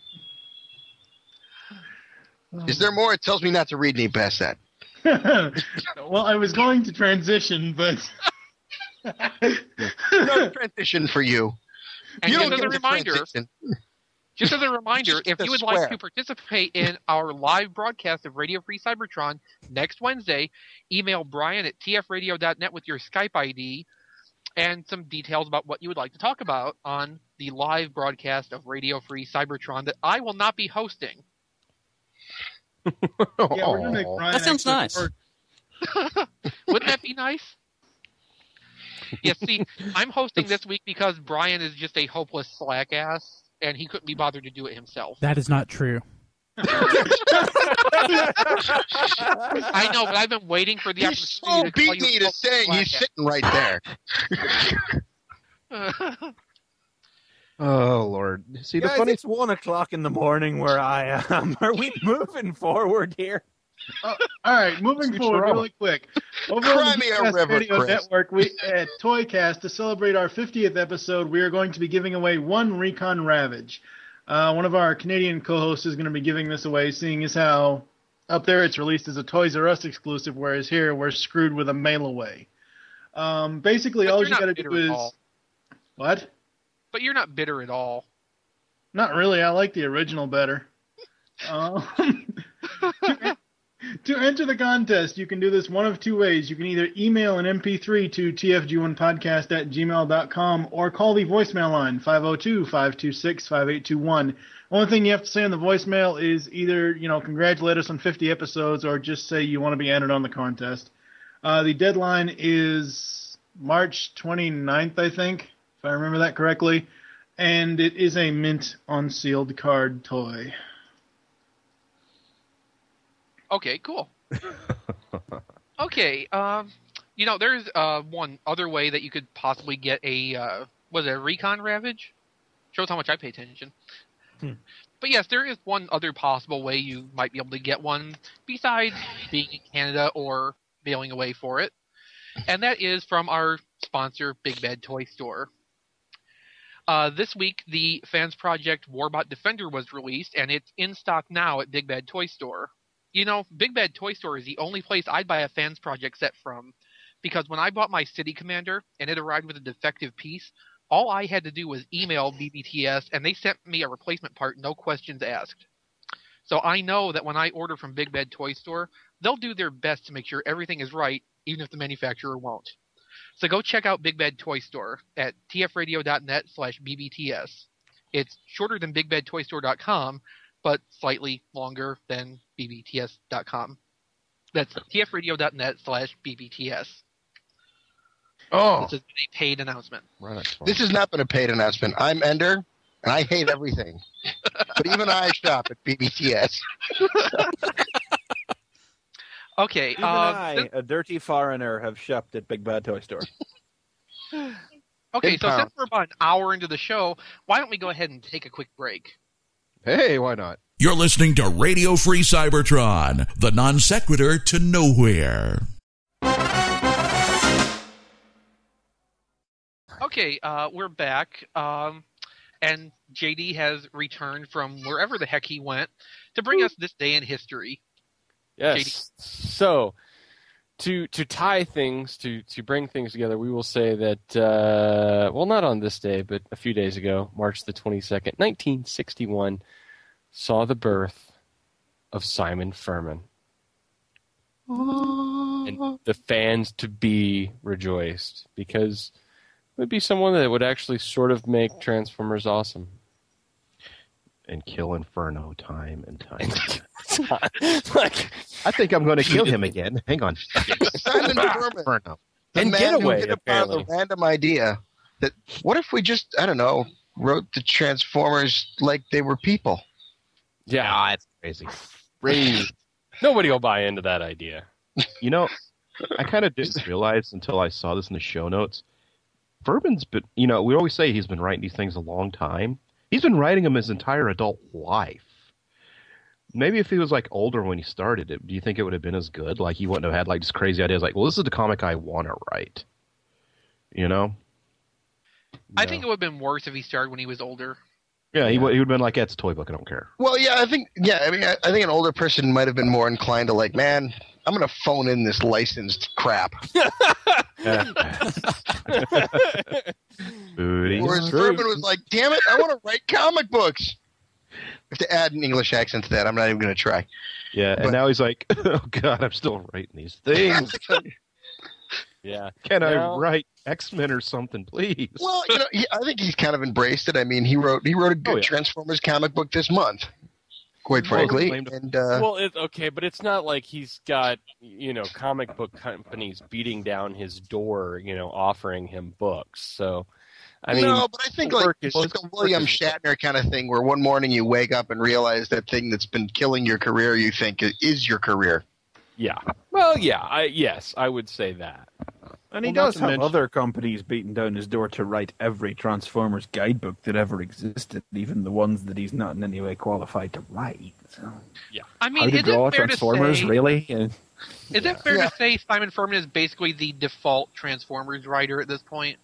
Is there more? It tells me not to read any past that. Well, I was going to transition, but No transition for you. And you just don't as a get the reminder, transition. just as a reminder, Just if a you would square. like to participate in our live broadcast of Radio Free Cybertron next Wednesday, email Brian at t f radio dot net with your Skype I D and some details about what you would like to talk about on the live broadcast of Radio Free Cybertron that I will not be hosting. yeah, we're gonna make Brian. That sounds actually nice. work. Wouldn't that be nice? Yes, see, I'm hosting this week because Brian is just a hopeless slack ass, and he couldn't be bothered to do it himself. That is not true. I know, but I've been waiting for the He opportunity so to call beat you me a to hopeless saying he's slack sitting right there. ass. Oh Lord! See the Guys, funny. it's one o'clock in the morning where I am. Are we moving forward here? All right, moving Futurama. forward really quick. Over Cry on the me a Geekcast river, Radio Chris. Network, we at Toycast to celebrate our fiftieth episode, we are going to be giving away one Recon Ravage. Uh, one of our Canadian co-hosts is going to be giving this away, seeing as how up there it's released as a Toys R Us exclusive, whereas here we're screwed with a mail away. Um, basically, But all you're you not got to bitter do at is all. what? But you're not bitter at all. Not really. I like the original better. Um, to, to enter the contest, you can do this one of two ways. You can either email an M P three to t f g one podcast at gmail dot com or call the voicemail line five oh two, five two six, five eight two one. Only thing you have to say on the voicemail is either, you know, congratulate us on fifty episodes or just say you want to be entered on the contest. Uh, the deadline is March twenty-ninth, I think, if I remember that correctly. And it is a mint unsealed card toy. Okay, cool. Okay, um, you know, there's uh, one other way that you could possibly get a, uh, was it a Recon Ravage? Shows how much I pay attention. Hmm. But yes, there is one other possible way you might be able to get one besides being in Canada or mailing away for it. And that is from our sponsor, Big Bad Toy Store. Uh, this week, the Fans Project Warbot Defender was released, and it's in stock now at Big Bad Toy Store. You know, Big Bad Toy Store is the only place I'd buy a Fans Project set from, because when I bought my City Commander and it arrived with a defective piece, all I had to do was email B B T S, and they sent me a replacement part, no questions asked. So I know that when I order from Big Bad Toy Store, they'll do their best to make sure everything is right, even if the manufacturer won't. So go check out Big Bad Toy Store at t f radio dot net slash b b t s. It's shorter than big bad toy store dot com, but slightly longer than b b t s dot com. That's t f radio dot net slash b b t s. Oh, This is a paid announcement. right. That's fine. This has not been a paid announcement. I'm Ender, and I hate everything. But even I shop at B B T S. Okay. Even uh, I, this- a dirty foreigner, have shopped at Big Bad Toy Store. okay, Big so pound. since we're about an hour into the show, why don't we go ahead and take a quick break? Hey, why not? You're listening to Radio Free Cybertron, the non sequitur to nowhere. Okay, uh, we're back, um, and J D has returned from wherever the heck he went to bring us this day in history. Yes. So, to to tie things, to to bring things together, we will say that uh, well, not on this day, but a few days ago, March the twenty-second, nineteen sixty-one, saw the birth of Simon Furman, and the fans to be rejoiced because it would be someone that would actually sort of make Transformers awesome. And kill Inferno time and time. again. Like, I think I'm going to kill him again. Hang on. Simon Furman, Inferno. the And man Getaway, who hit upon the apparently. random idea that what if we just, I don't know, wrote the Transformers like they were people? yeah, Ah, it's crazy. crazy. Nobody will buy into that idea. You know, I kind of didn't realize until I saw this in the show notes. Furman's been, you know, we always say he's been writing these things a long time. He's been writing them his entire adult life. maybe if he was like older when he started it, do you think it would have been as good? Like he wouldn't have had like just crazy ideas like, well, this is the comic I want to write. You know? I No. think it would have been worse if he started when he was older. Yeah, he, would he would have been like, yeah, it's a toy book, I don't care. Well, yeah, I think yeah, I mean, I, I think an older person might have been more inclined to like, man, I'm gonna phone in this licensed crap. Booty. Whereas Furman was like, damn it, I want to write comic books. I have to add an English accent to that. I'm not even gonna try. Yeah, But- and now he's like, oh god, I'm still writing these things. Yeah. Can Now- I write X-Men or something, please? Well, you know, he, I think he's kind of embraced it. I mean, he wrote he wrote a good Oh, yeah. Transformers comic book this month, quite frankly. claimed- And uh, Well, it, okay, but it's not like he's got, you know, comic book companies beating down his door, you know, offering him books. So, I mean, no, but I think the like work is- it's like a William work is- Shatner kind of thing, where one morning you wake up and realize that thing that's been killing your career, you think is your career. yeah. Well, yeah, I yes, I would say that. And he Well, not does to have mention- other companies beating down his door to write every Transformers guidebook that ever existed, even the ones that he's not in any way qualified to write. So, I how mean, to is draw it fair to Transformers, say? really? Yeah. Is it fair Yeah. to say Simon Furman is basically the default Transformers writer at this point?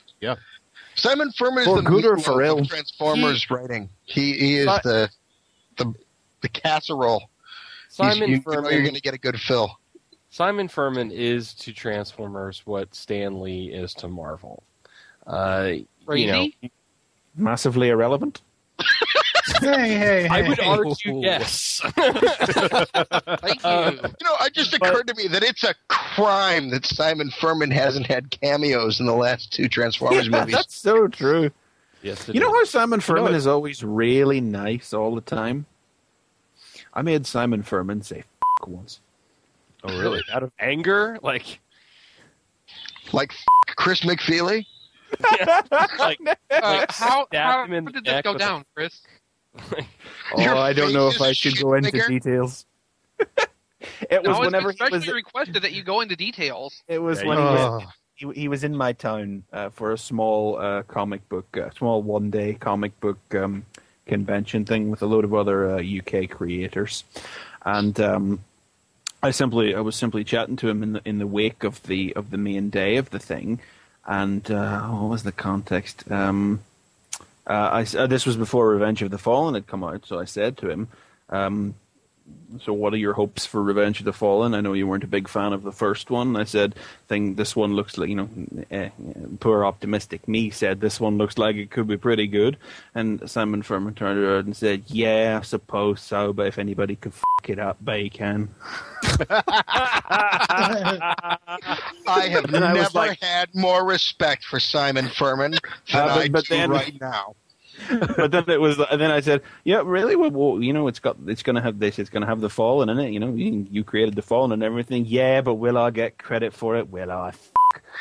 Simon Furman is For the good or meatloaf for ill. of Transformers writing. He he is Si- the the the casserole. He's- Simon you, you know Furman. you're going to get a good fill. Simon Furman is to Transformers what Stan Lee is to Marvel. Uh, Crazy? you know, Massively irrelevant. Hey, hey, I hey. would argue yes. Thank you. Uh, You know, it just occurred to me that it's a crime that Simon Furman hasn't had cameos in the last two Transformers movies. That's so true. yes, it You know is. how Simon Furman know- is always really nice all the time? I made Simon Furman say f*** once. Oh, really? Out of anger, like, Like f- Chris McFeely. like, Uh, like how stab how him in did the this neck go with a- down, Chris? Your Oh, I don't know face if I is should shit go into bigger. details. It was No, whenever it's he was. especially requested that you go into details. It was Yeah, when you- he was. He, he was in my town uh, for a small uh, comic book, uh, small one-day comic book um, convention thing with a load of other uh, U K creators, and um, I simply, I was simply chatting to him in the in the wake of the of the main day of the thing, and uh, what was the context? Um, uh, I s- uh, this was before Revenge of the Fallen had come out, so I said to him. Um, So what are your hopes for Revenge of the Fallen? I know you weren't a big fan of the first one. I said, "Thing, this one looks like, you know, eh, poor optimistic me said this one looks like it could be pretty good." And Simon Furman turned around and said, "Yeah, I suppose so, but if anybody could f*** it up, they can." I have And I never was like- had more respect for Simon Furman than Uh, but- I but do then- right now. But then it was, and then I said, "Yeah, really? Well, well you know, it's got, it's going to have this. It's going to have the Fallen in it. You know, you, you created the Fallen and everything. Yeah, but will I get credit for it? Will I?" F-?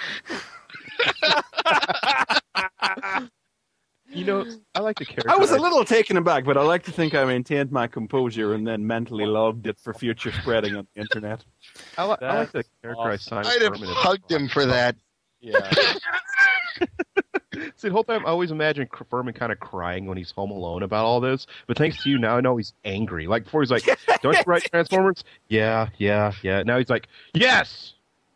You know, I like the character. I was a little taken aback, but I like to think I maintained my composure and then mentally logged it for future spreading on the internet. I, li- I like the That's characterize awesome. Simon I'd have Furman as- hugged him for that. Yeah. See, the whole time I always imagine Furman kind of crying when he's home alone about all this. But thanks to you, now I know he's angry. Like before, he's like, "Don't you write Transformers?" Yeah, yeah, yeah. Now he's like, "Yes."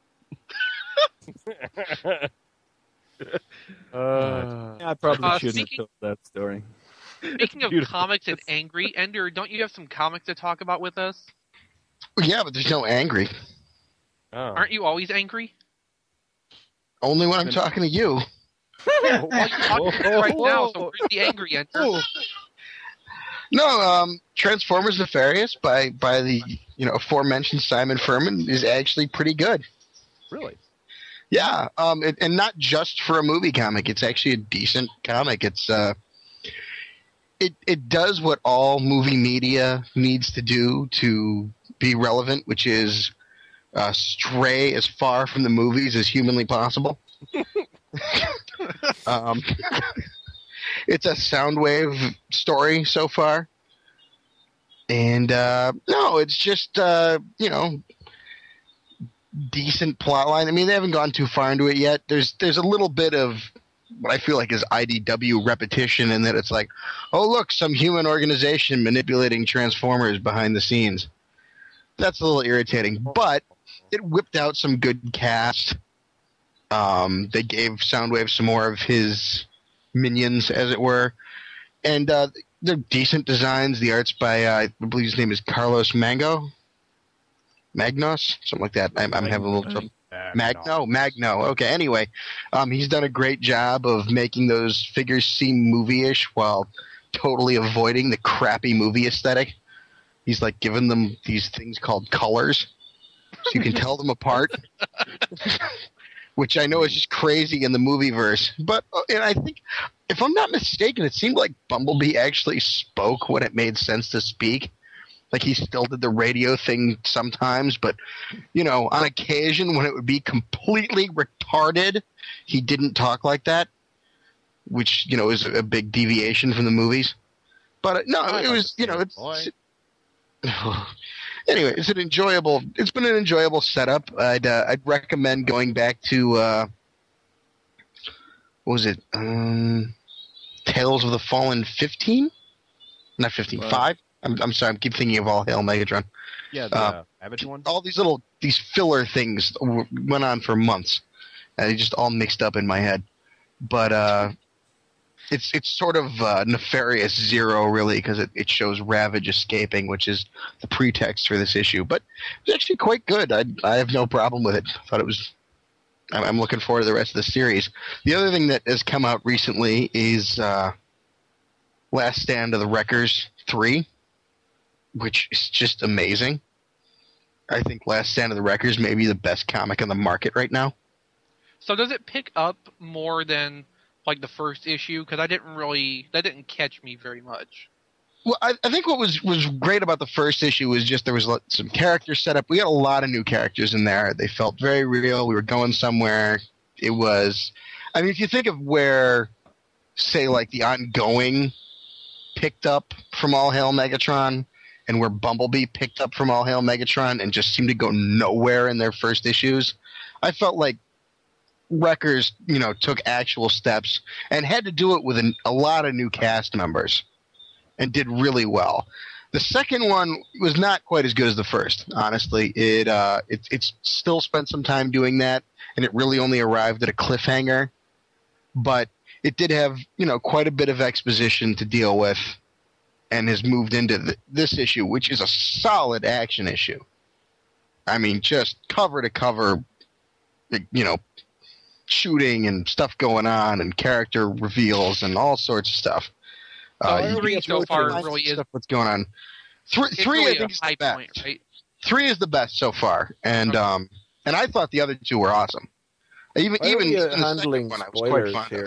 Uh, I probably Uh, shouldn't speaking- have told that story. Speaking of beautiful. comics and angry, Ender, don't you have some comics to talk about with us? Yeah, but there's no angry. oh. Aren't you always angry? Only when I'm talking to you. Well, you're talking to me right now, so where's the angry Ender? No, um, Transformers Nefarious by by the you know aforementioned Simon Furman is actually pretty good. Really? Yeah, um, it, and not just for a movie comic. It's actually a decent comic. It's uh, it it does what all movie media needs to do to be relevant, which is uh, stray as far from the movies as humanly possible. um, it's a Soundwave story so far, and uh, no, it's just uh, you know. decent plot line. I mean, they haven't gone too far into it yet. There's there's a little bit of what I feel like is I D W repetition, in that it's like, oh look, some human organization manipulating Transformers behind the scenes. That's a little irritating, but it whipped out some good cast. Um, they gave Soundwave some more of his minions, as it were, and uh, they're decent designs. The art's by uh, I believe his name is Carlos Mango, Magnos, something like that. I'm, I'm having a little trouble. Magno, Magno. Okay. Anyway, um, he's done a great job of making those figures seem movie-ish while totally avoiding the crappy movie aesthetic. He's like giving them these things called colors, so you can tell them apart. Which I know is just crazy in the movieverse. But uh, and I think, if I'm not mistaken, it seemed like Bumblebee actually spoke when it made sense to speak. Like, he still did the radio thing sometimes, but, you know, on occasion when it would be completely retarded, he didn't talk like that, which, you know, is a big deviation from the movies. But, uh, no, it was, you know, it's... Anyway, it's an enjoyable. It's been an enjoyable setup. I'd uh, I'd recommend going back to uh, what was it? Um, Tales of the Fallen fifteen, not fifteen, Right. five. I'm I'm sorry. I keep thinking of All Hail Megatron. Yeah, the Uh, uh, Savage one. All these little these filler things w- went on for months, and they just all mixed up in my head. But uh, it's it's sort of uh, nefarious Zero, really, because it, it shows Ravage escaping, which is the pretext for this issue. But it's actually quite good. I I have no problem with it. I thought it was. I'm, I'm looking forward to the rest of the series. The other thing that has come out recently is uh, Last Stand of the Wreckers three, which is just amazing. I think Last Stand of the Wreckers may be the best comic on the market right now. So does it pick up more than like the first issue? Because I didn't really, that didn't catch me very much. Well, I, I think what was, was great about the first issue was just there was lo- some character setup. We had a lot of new characters in there. They felt very real. We were going somewhere. It was, I mean, if you think of where, say, like the ongoing picked up from All Hail Megatron, and where Bumblebee picked up from All Hail Megatron and just seemed to go nowhere in their first issues, I felt like Wreckers, you know, took actual steps and had to do it with an, a lot of new cast members and did really well. The second one was not quite as good as the first, honestly. It uh, it it's still spent some time doing that, and it really only arrived at a cliffhanger. But it did have, you know, quite a bit of exposition to deal with, and has moved into th- this issue, which is a solid action issue. I mean, just cover to cover, you know, shooting and stuff going on and character reveals and all sorts of stuff. Uh, Oh, you three get so really far nice really is- stuff what's going on. Three, It's three really I think a is high the best. point, right? Three is the best so far, and um, and I thought the other two were awesome. Even Why are even we, uh, even the handling second one I was quite spoilers fond here? of.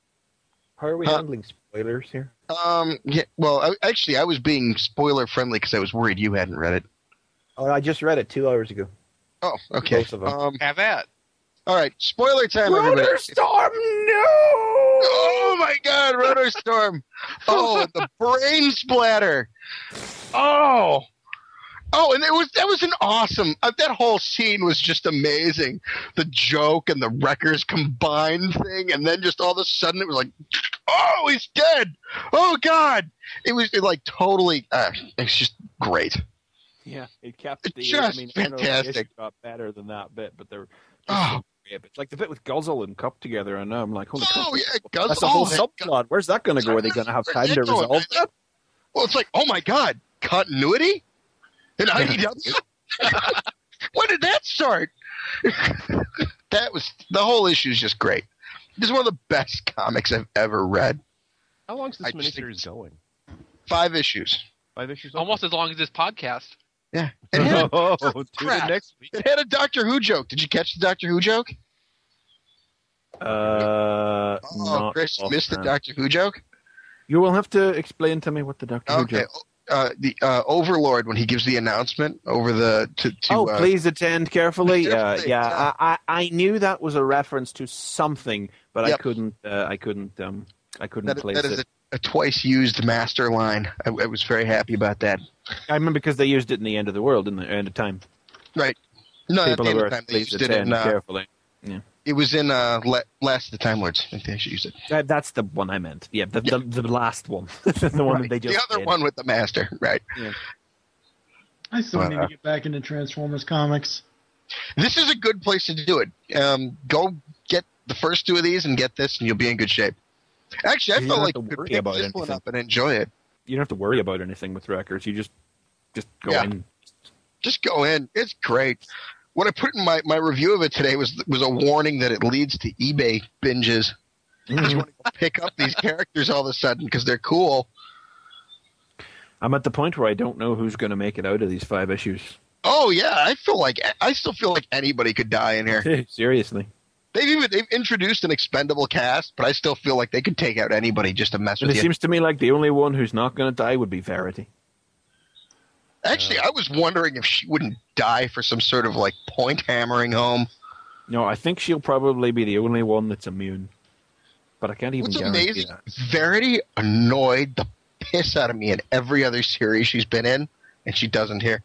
How are we Huh? handling spoilers here? Um, yeah, well, I, actually, I was being spoiler friendly because I was worried you hadn't read it. Oh, I just read it two hours ago. Oh, okay. Both of them. Um, Have that. all right, spoiler time, everybody. Storm, no! Oh my God, Rotor Storm! Oh, the brain splatter! Oh, oh, and it was that was an awesome. Uh, that whole scene was just amazing. The joke and the Wreckers combined thing, and then just all of a sudden it was like, oh, he's dead! Oh God! It was it like totally. Uh, it's just great. Yeah, it kept It's the. just I mean, I know the fantastic. issue got better than that bit, but they're. Oh. It's like the bit with Guzzle and Cup together, and now I'm like, holy crap. Oh yeah, Gus. That's a whole oh, subplot. Where's that going to go? Are they going to have time to Where's that going? resolve that? Well, it's like, oh my God, continuity in I D W. When did that start? That was the whole issue is just great. This is one of the best comics I've ever read. How long's this I just think- miniseries going? Five issues. Five issues. Almost as long as this podcast. Yeah. It had, Oh, for tune in crap. next week. it had a Doctor Who joke. Did you catch the Doctor Who joke? Uh, Oh, not Chris, you missed the offhand. Doctor Who joke? You will have to explain to me what the Doctor Who Okay. joke. Uh, the uh, Overlord, when he gives the announcement over the to, to Oh, uh, please attend carefully. Uh, Carefully, yeah, yeah. I, I I knew that was a reference to something, but I Yep. couldn't. Uh, I couldn't. Um, I couldn't that, place that it. is a, a twice used master line. I, I was very happy about that. I remember because they used it in the End of the World, in the End of Time. Right. No, at People the of end of Earth, time, they please used it attend in, uh, carefully. It was in uh, Le- Last of the Time Lords. I think they should use it. Uh, that's the one I meant. Yeah, the the, the last one, the one Right. that they just the other did. one with the Master, right? Yeah. I still Uh, need to get back into Transformers comics. This is a good place to do it. Um, go get the first two of these and get this, and you'll be in good shape. Actually, I You felt don't like have you to could worry pick about this one anything. up and enjoy it. You don't have to worry about anything with Wreckers. You just just go Yeah. in. Just go in. It's great. What I put in my, my review of it today was was a warning that it leads to eBay binges. I just want to pick up these characters all of a sudden because they're cool. I'm at the point where I don't know who's going to make it out of these five issues. Oh yeah, I feel like I still feel like anybody could die in here. Seriously. They've even they've introduced an expendable cast, but I still feel like they could take out anybody just to mess And with it you. seems to me like the only one who's not going to die would be Verity. Actually, I was wondering if she wouldn't die for some sort of like point hammering home. No, I think she'll probably be the only one that's immune. But I can't even What's guarantee amazing, that. Verity annoyed the piss out of me in every other series she's been in, and she doesn't here.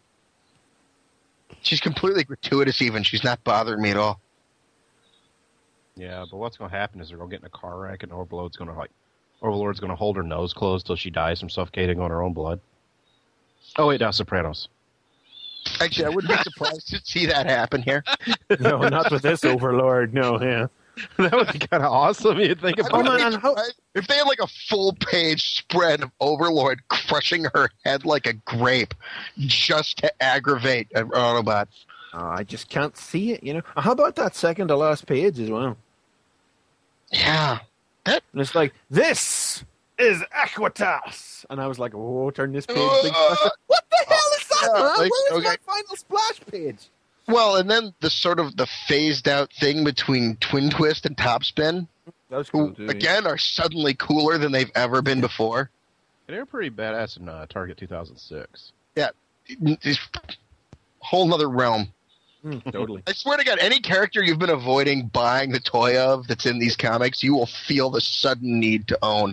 She's completely gratuitous even. She's not bothering me at all. Yeah, but what's going to happen is they're going to get in a car wreck, and Overlord's going to like, Overlord's going to hold her nose closed till she dies from suffocating on her own blood. Oh wait, that's Sopranos. Actually, I wouldn't be surprised to see that happen here. No, not with this Overlord. No, yeah. That would be kind of awesome. You'd think I about wouldn't it. be surprised if they had like a full page spread of Overlord crushing her head like a grape just to aggravate an Autobot. Uh, I just can't see it, you know. How about that second to last page as well? Yeah. And it's like, this is Equitas. And I was like, oh, turn this page. big Uh, what the hell is that, yeah, man? like, Where's okay. my final splash page? Well, and then the sort of the phased out thing between Twin Twist and Topspin, That was cool, who too. yeah. again are suddenly cooler than they've ever been before. They were pretty badass in uh, Target two thousand six. It's a whole nother realm. Mm, totally. I swear to God, any character you've been avoiding buying the toy of that's in these comics, you will feel the sudden need to own.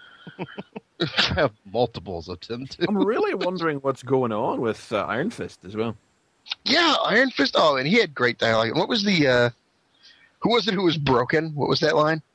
I have multiples of them too. I'm really wondering what's going on with uh, Iron Fist as well. Yeah, Iron Fist. Oh, and he had great dialogue. What was the? Uh, who was it? Who was broken? What was that line?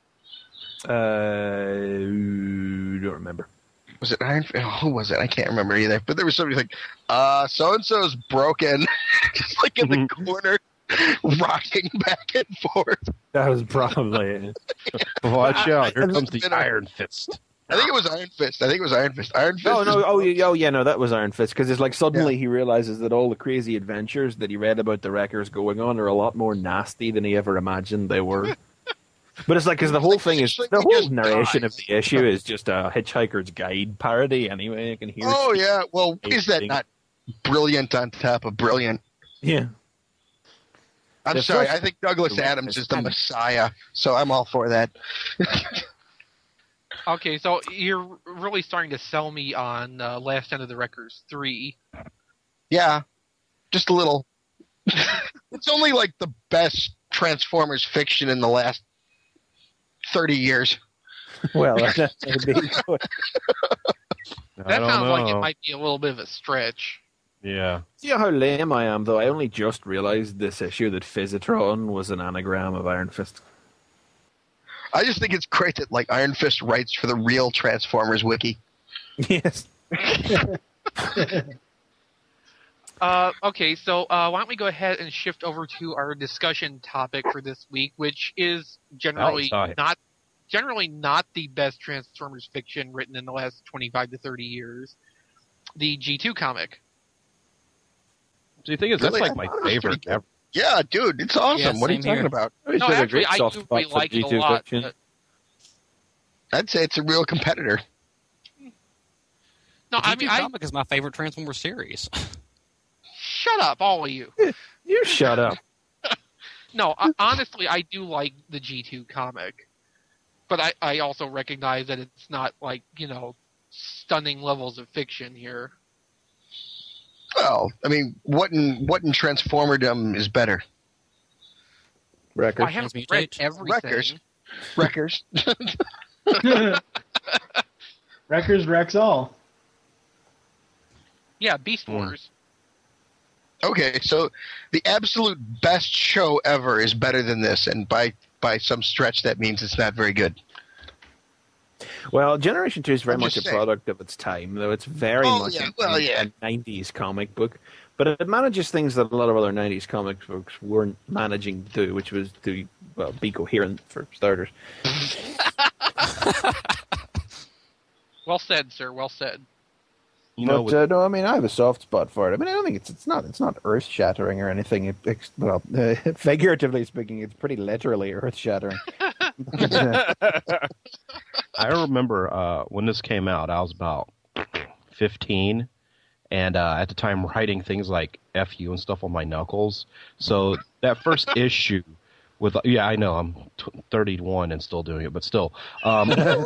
Uh, don't remember. Was it Iron? Oh, who was it? I can't remember either. But there was somebody like, uh, so and so's broken, just like in the corner, rocking back and forth. That was probably it. Watch out! Here And comes it's the been a- Iron Fist. I think it was Iron Fist. I think it was Iron Fist. Iron Fist. No, no, is- oh, yeah, oh, yeah, no, that was Iron Fist, because it's like suddenly he realizes that all the crazy adventures that he read about the Wreckers going on are a lot more nasty than he ever imagined they were. But it's like, because the whole thing is, Like, the he whole just narration of dies. the issue is just a Hitchhiker's Guide parody anyway. I can hear Oh it. yeah. Well, is that Amazing. not brilliant on top of brilliant? Yeah. I'm The sorry. first- I think Douglas the Adams is the Adams. Messiah, so I'm all for that. Okay, so you're really starting to sell me on uh, Last End of the Wreckers three. Yeah, just a little. It's only like the best Transformers fiction in the last thirty years. Well, that would be good. I That don't sounds like it know. might be a little bit of a stretch. Yeah. See how lame I am, though? I only just realized this issue that Physitron was an anagram of Iron Fist. I just think it's great that like Iron Fist writes for the real Transformers wiki. Yes. Uh, okay, so uh, why don't we go ahead and shift over to our discussion topic for this week, which is generally Oh, sorry. not generally not the best Transformers fiction written in the last twenty-five to thirty years. The G two comic. So you think is Really? that's like I my thought it was favorite pretty good. ever. Yeah, dude, it's awesome. Yeah, what are you same talking here. about? He's No, got a actually, great I soft do spot really for like it G a two lot. fiction. but- I'd say it's a real competitor. No, The I G two mean, I, comic is my favorite Transformers series. shut up, all of you. You shut up. No, I, honestly, I do like the G two comic, but I, I also recognize that it's not like, you know, stunning levels of fiction here. Well, I mean, what in what in Transformerdom is better? Wrecker. I haven't Transmutate. read everything. Wreckers. Wreckers. Wreckers wrecks all. Yeah, Beast Hmm. Wars. Okay, so the absolute best show ever is better than this, and by by some stretch, that means it's not very good. Well, Generation two is very I'm much just a saying. product of its time, though it's very Oh, much yeah, a, well, yeah. a nineties comic book. But it manages things that a lot of other nineties comic books weren't managing to do, which was to, well, be coherent, for starters. Well said, sir. Well said. You know, but with- uh, no, I mean, I have a soft spot for it. I mean, I don't think it's it's not it's not earth shattering or anything. It, it's, well, uh, figuratively speaking, it's pretty literally earth shattering. I remember uh, when this came out, I was about fifteen, and uh, at the time writing things like F you and stuff on my knuckles. So that first issue with, yeah, I know, I'm t- thirty-one and still doing it, but still. Um,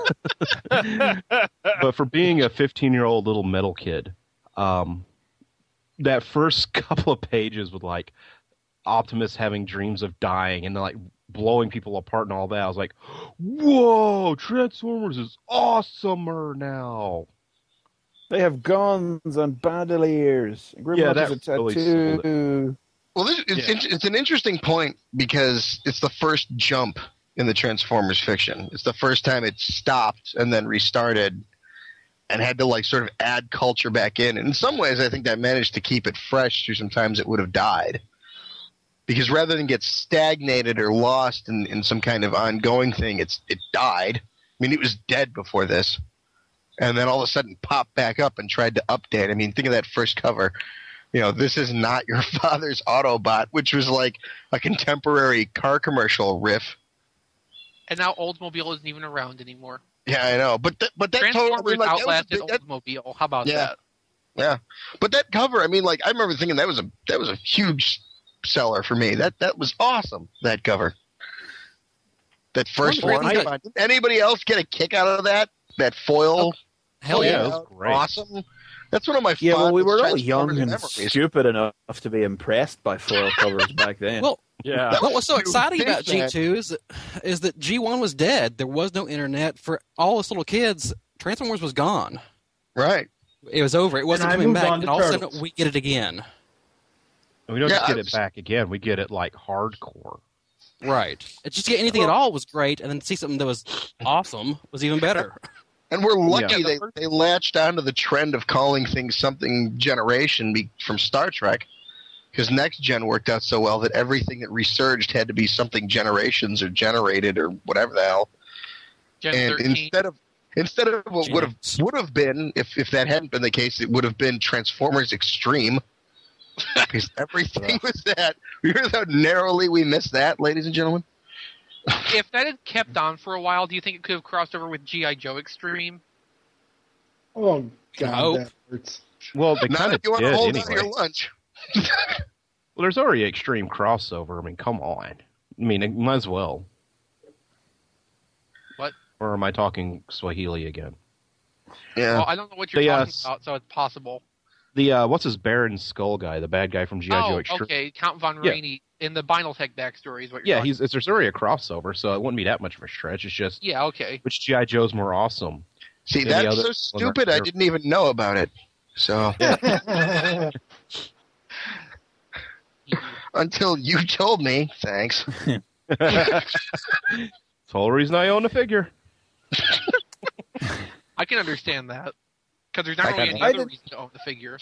but for being a fifteen-year-old little metal kid, um, that first couple of pages with, like, Optimus having dreams of dying and, like, blowing people apart and all that, I was like, whoa, Transformers is awesomer now. They have guns and bandoliers. Grimlock Yeah, that is a really tattoo. Well, this, it's, Yeah. it's, it's an interesting point because it's the first jump in the Transformers fiction. It's the first time it stopped and then restarted and had to, like, sort of add culture back in. And in some ways, I think that managed to keep it fresh through some times it would have died. Because rather than get stagnated or lost in, in some kind of ongoing thing, it's it died. I mean, it was dead before this. And then all of a sudden popped back up and tried to update. I mean, think of that first cover. You know, this is not your father's Autobot, which was like a contemporary car commercial riff. And now Oldsmobile isn't even around anymore. Yeah, I know. But th- but that Transformers totally, like, that was a outlasted big- that- Oldsmobile. How about Yeah. that? Yeah, but that cover, I mean, like, I remember thinking that was a that was a huge seller for me. That that was awesome. That cover, that first Well, one. the Come on, did anybody else get a kick out of that? That foil, Hell yeah, yeah. it was great. awesome. That's one of my Yeah, well, we fondest were all young Transformers and memories. stupid enough to be impressed by foil covers back then. Well, Yeah. That what was so You exciting think about G that- two is that, is that G one was dead. There was no internet. For all us little kids, Transformers was gone. Right. It was over. It wasn't I coming moved back. on to And all of a Turtles. sudden, we get it again. And we don't Yeah, just get I it was- back again. We get it, like, hardcore. Right. It just to get anything at all was great, and then to see something that was awesome was even better. And we're lucky Yeah. they, they latched onto the trend of calling things something generation be, from Star Trek, because Next Gen worked out so well that everything that resurged had to be something generations or generated or whatever the hell. Gen And thirteen. instead of instead of what would have Gens. would have been if if that hadn't been the case, it would have been Transformers Extreme. Because everything was that. You hear how narrowly we missed that, ladies and gentlemen? If that had kept on for a while, do you think it could have crossed over with G I. Joe Extreme? Oh, God, Nope. that hurts. Well, they Not kind if of you want did to hold on anyway. to your lunch. Well, there's already extreme crossover. I mean, come on. I mean, it might as well. What? Or am I talking Swahili again? Yeah. Well, I don't know what you're They, uh, talking about, so it's possible. The, uh, what's his Baron Skull guy, the bad guy from G I. Joe Oh, Extreme? okay. Count Von Yeah. Rainey in the Binaltech backstory is what you're Yeah, talking he's it's, there's already a crossover, so it wouldn't be that much of a stretch. It's just Yeah, okay. which G I. Joe's more awesome. See, Any that's other so one stupid. right I there? didn't even know about it. So until you told me, thanks. It's the whole reason I own a figure. I can understand that. Because there's not I really got any it. I other did- reason to own the figure.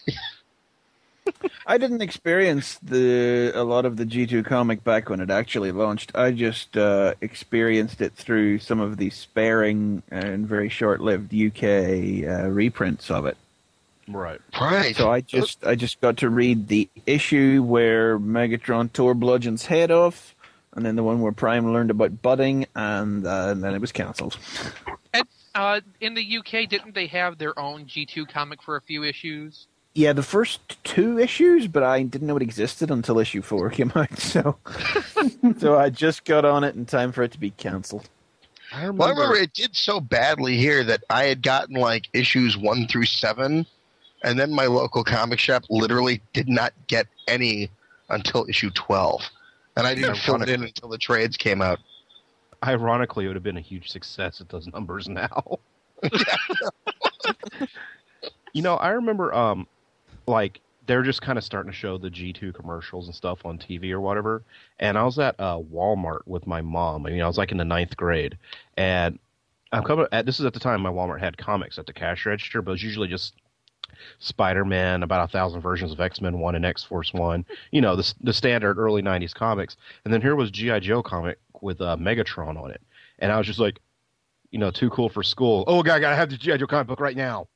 I didn't experience the a lot of the G two comic back when it actually launched. I just uh, experienced it through some of the sparing and very short-lived U K uh, reprints of it. Right. Right. So I just I just got to read the issue where Megatron tore Bludgeon's head off, and then the one where Prime learned about budding, and, uh, and then it was cancelled. And, uh, in the U K, didn't they have their own G two comic for a few issues? Yeah, the first two issues, but I didn't know it existed until issue four came out. So, so I just got on it in time for it to be cancelled. I remember, Well, I remember it did so badly here that I had gotten like issues one through seven, and then my local comic shop literally did not get any until issue twelve, and I didn't fill it in until the trades came out. ironically, it would have been a huge success at those numbers now. You know, I remember, um, like, they're just kind of starting to show the G two commercials and stuff on T V or whatever. And I was at uh, Walmart with my mom. I mean, I was like in the ninth grade, and I'm coming. At, this is at the time my Walmart had comics at the cash register, but it was usually just Spider-Man, about a thousand versions of X-Men one and X-Force one. You know, the the standard early nineties comics. And then here was G I. Joe comic with uh, Megatron on it, and I was just like, you know, too cool for school. Oh, God, I gotta have the G I. Joe comic book right now.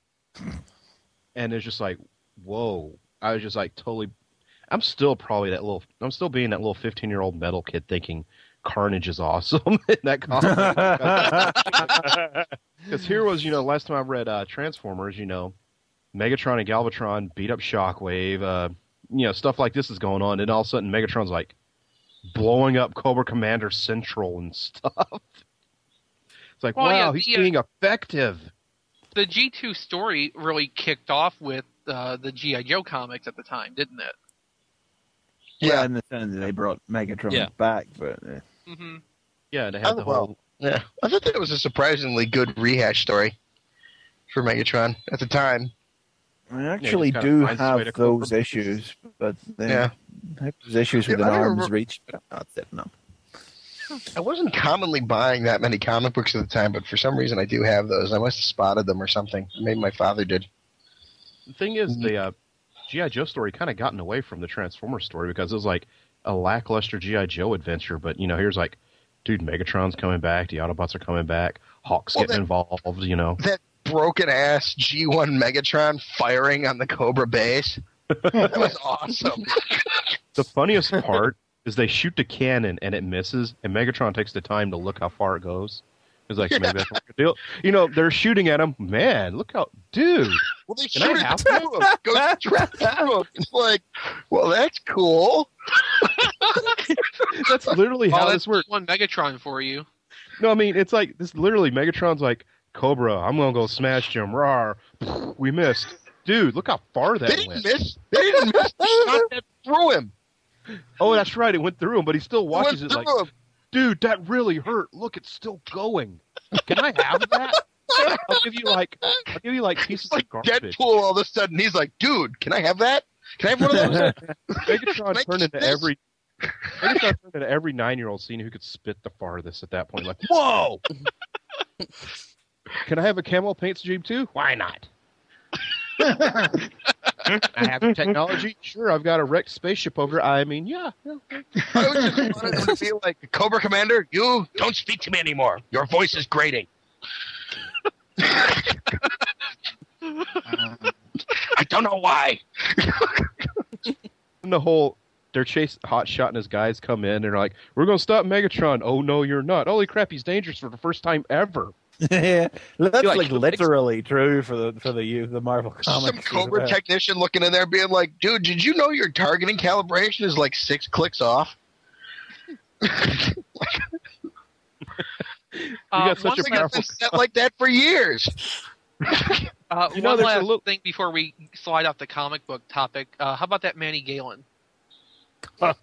And it's just like, whoa. I was just like totally. I'm still probably that little. I'm still being that little fifteen year old metal kid thinking Carnage is awesome in that comic. Because here was, you know, last time I read uh, Transformers, you know, Megatron and Galvatron beat up Shockwave. Uh, you know, stuff like this is going on, and all of a sudden Megatron's like blowing up Cobra Commander Central and stuff. It's like, well, wow, yeah, he's the, uh, being effective. The G two story really kicked off with uh, the G I. Joe comics at the time, didn't it? Yeah, in the sense that they brought Megatron Yeah. back, but uh, Mm-hmm. Yeah, they had Oh, the well. whole. Yeah, I thought that was a surprisingly good rehash story for Megatron at the time. I actually just kinda do finds its way have to those Cobra. issues, but then Yeah. I have those issues with Yeah, an I don't arm's remember- reach, but I'm not setting up. I wasn't commonly buying that many comic books at the time, but for some reason I do have those. I must have spotted them or something. Maybe my father did. The thing is, the uh, G I. Joe story kind of gotten away from the Transformers story because it was like a lackluster G I. Joe adventure. But, you know, here's like, dude, Megatron's coming back, the Autobots are coming back, Hawk's Well, getting that- involved, you know. That broken-ass G one Megatron firing on the Cobra base. That was awesome. The funniest part is they shoot the cannon and it misses, and Megatron takes the time to look how far it goes. It's like, maybe that's not a good deal. You know, they're shooting at him. Man, look how, dude. Well, they Can I shoot it have through him. It goes straight through him. It's like, well, that's cool. That's literally Oh, how that's this works. one Megatron for you. No, I mean, it's like, this literally, Megatron's like, Cobra, I'm going to go smash Jim. Rawr. We missed. Dude, look how far that They didn't went. miss. They didn't miss. They shot that through him. Oh, that's right. It went through him, but he still It watches went it like, through him. dude, that really hurt. Look, it's still going. Can I have that? I'll give you like, I'll give you like pieces It's like of garbage. Deadpool all of a sudden. He's like, dude, can I have that? Can I have one of those? Megatron Make turned into this. every. Megatron turned into every nine-year-old seeing who could spit the farthest at that point. Like, whoa! Can I have a camo paint scheme too? Why not? I have the technology. Sure, I've got a wrecked spaceship over. I mean, yeah. yeah. I was just wanted him to be like, Cobra Commander, you don't speak to me anymore. Your voice is grating. I don't know why. And the whole, they're chasing Hotshot and his guys come in and they're like, "We're gonna stop Megatron." Oh no, you're not. Holy crap, he's dangerous for the first time ever. Yeah, that's like, like, literally true for the for the you the Marvel Some comics. as Cobra well. technician looking in there being like, dude, did you know your targeting calibration is like six clicks off? You Uh, got such one a thing It's powerful. been set like that for years. Uh, You know, one there's a last little- thing before we slide off the comic book topic. Uh, how about that Manny Galen? That's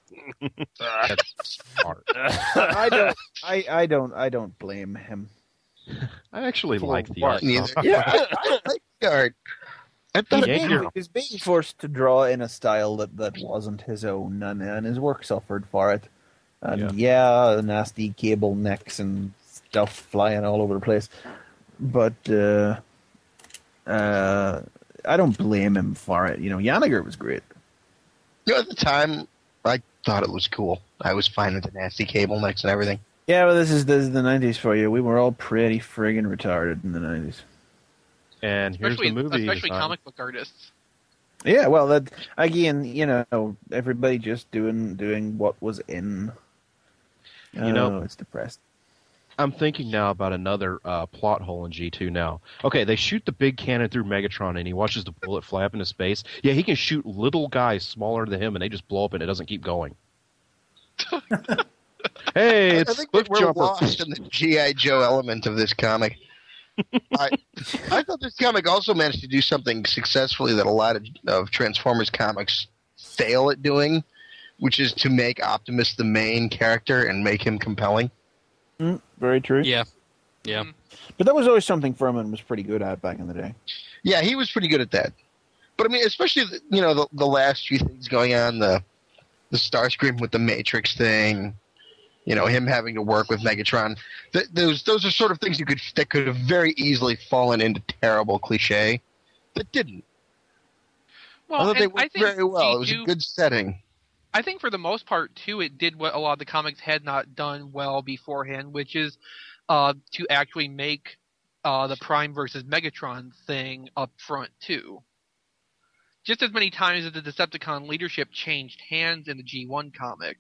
smart. I don't. I, I don't. I don't blame him. I actually For like the what? art. Neither. Yeah, I, I like the art. I thought He's Yeah, it being, you're- he's being forced to draw in a style that, that wasn't his own, and, and his work suffered for it. And yeah. nasty cable necks and stuff flying all over the place. But uh, uh, I don't blame him for it. You know, Yaniger was great. You know, at the time, I thought it was cool. I was fine with the nasty cable necks and everything. Yeah, well, this is this is the nineties for you. We were all pretty friggin' retarded in the nineties. And here's Especially, the movie. especially design. comic book artists. Yeah, well, that again, you know, everybody just doing doing what was in. You know- Oh, it's depressed. I'm thinking now about another uh, plot hole in G two now. Okay, they shoot the big cannon through Megatron and he watches the bullet fly up into space. Yeah, he can shoot little guys smaller than him and they just blow up and it doesn't keep going. Hey, I it's think Cliff that we're Jumper. lost in the G I. Joe element of this comic. I, I thought this comic also managed to do something successfully that a lot of, of Transformers comics fail at doing, which is to make Optimus the main character and make him compelling. Mm, very true. Yeah. Yeah. Mm. But that was always something Furman was pretty good at back in the day. Yeah, he was pretty good at that. But I mean, especially the, you know the, the last few things going on, the the Starscream with the Matrix thing, you know, him having to work with Megatron. Th- those those are sort of things you could that could have very easily fallen into terrible cliche, that didn't. Well, Although they and I worked think very well. It was G two a good setting. I think for the most part, too, it did what a lot of the comics had not done well beforehand, which is uh, to actually make uh, the Prime versus Megatron thing up front, too. Just as many times as the Decepticon leadership changed hands in the G one comic.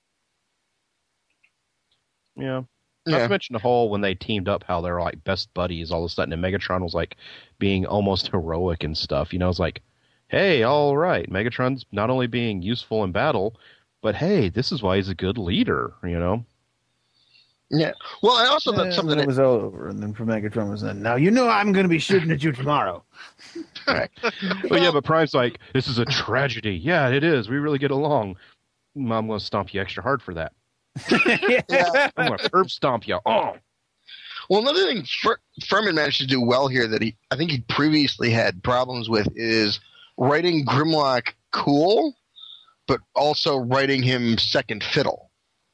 Yeah. Not Yeah. to mention the whole when they teamed up, how they're like best buddies all of a sudden, and Megatron was like being almost heroic and stuff. You know, it's like, hey, all right, Megatron's not only being useful in battle, but hey, this is why he's a good leader, you know? Yeah. Well, and also Yeah, that something then it that, was all over, and then for Megatron was then, now you know I'm going to be shooting at you tomorrow. right. But yeah, but Prime's like, this is a tragedy. Yeah, it is. We really get along. I'm going to stomp you extra hard for that. Yeah. I'm going to curb stomp you. Oh. Well, another thing Fur- Furman managed to do well here that he I think he previously had problems with is writing Grimlock cool, but also writing him second fiddle.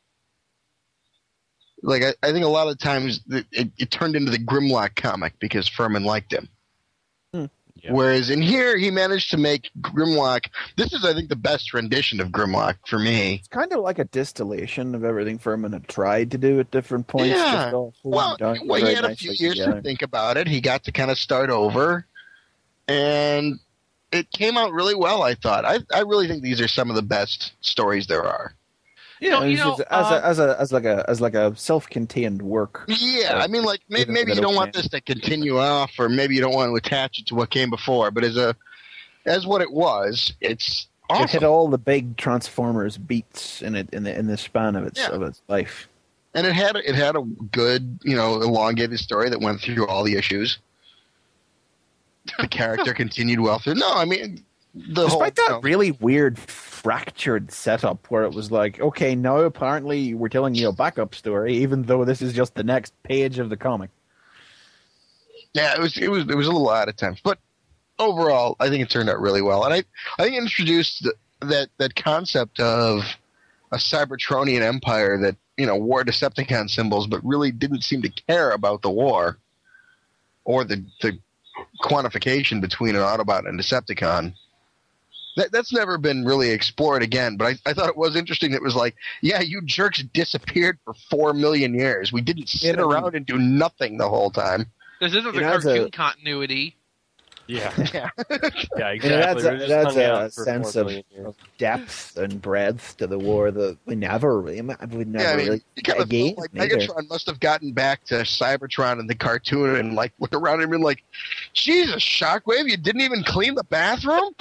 Like, I, I think a lot of times it, it, it turned into the Grimlock comic because Furman liked him. Hmm. Yeah. Whereas in here, he managed to make Grimlock. This is, I think, the best rendition of Grimlock for me. It's kind of like a distillation of everything Furman had tried to do at different points. Yeah. Just all Well, done well he very had a few nicely years together. to think about it. He got to kind of start over, and it came out really well, I thought. I, I really think these are some of the best stories there are. Yeah, No, it you was know, just as, uh, a, as a as like a as like a self-contained work. Yeah, I mean, like, may, Give it maybe a you don't little want chance. this to continue off, or maybe you don't want to attach it to what came before, but as a as what it was, it's awesome. It hit all the big Transformers beats in it in the in the span of its Yeah. of its life. And it had it had a good, you know, elongated story that went through all the issues. The character continued well through. No, I mean, the whole, Despite that you know, really weird fractured setup where it was like, okay, now apparently we're telling you a backup story, even though this is just the next page of the comic. yeah, it was it was it was a little odd at times, but overall, I think it turned out really well, and I I think it introduced the, that that concept of a Cybertronian empire that, you know, wore Decepticon symbols, but really didn't seem to care about the war or the the quantification between an Autobot and Decepticon. That, that's never been really explored again, but I, I thought it was interesting. It was like, yeah, you jerks disappeared for four million years. We didn't sit Yeah, I mean- around and do nothing the whole time. This isn't the It has cartoon a- continuity. Yeah, Yeah. yeah, And it adds exactly. a, We're it just adds hung a out for sense four of, million years. of depth and breadth to the war that we never really, we never Yeah, I mean, really you kind of again. felt like neither. Megatron must have gotten back to Cybertron in the cartoon and like looked around and been like, Jesus, Shockwave, you didn't even clean the bathroom?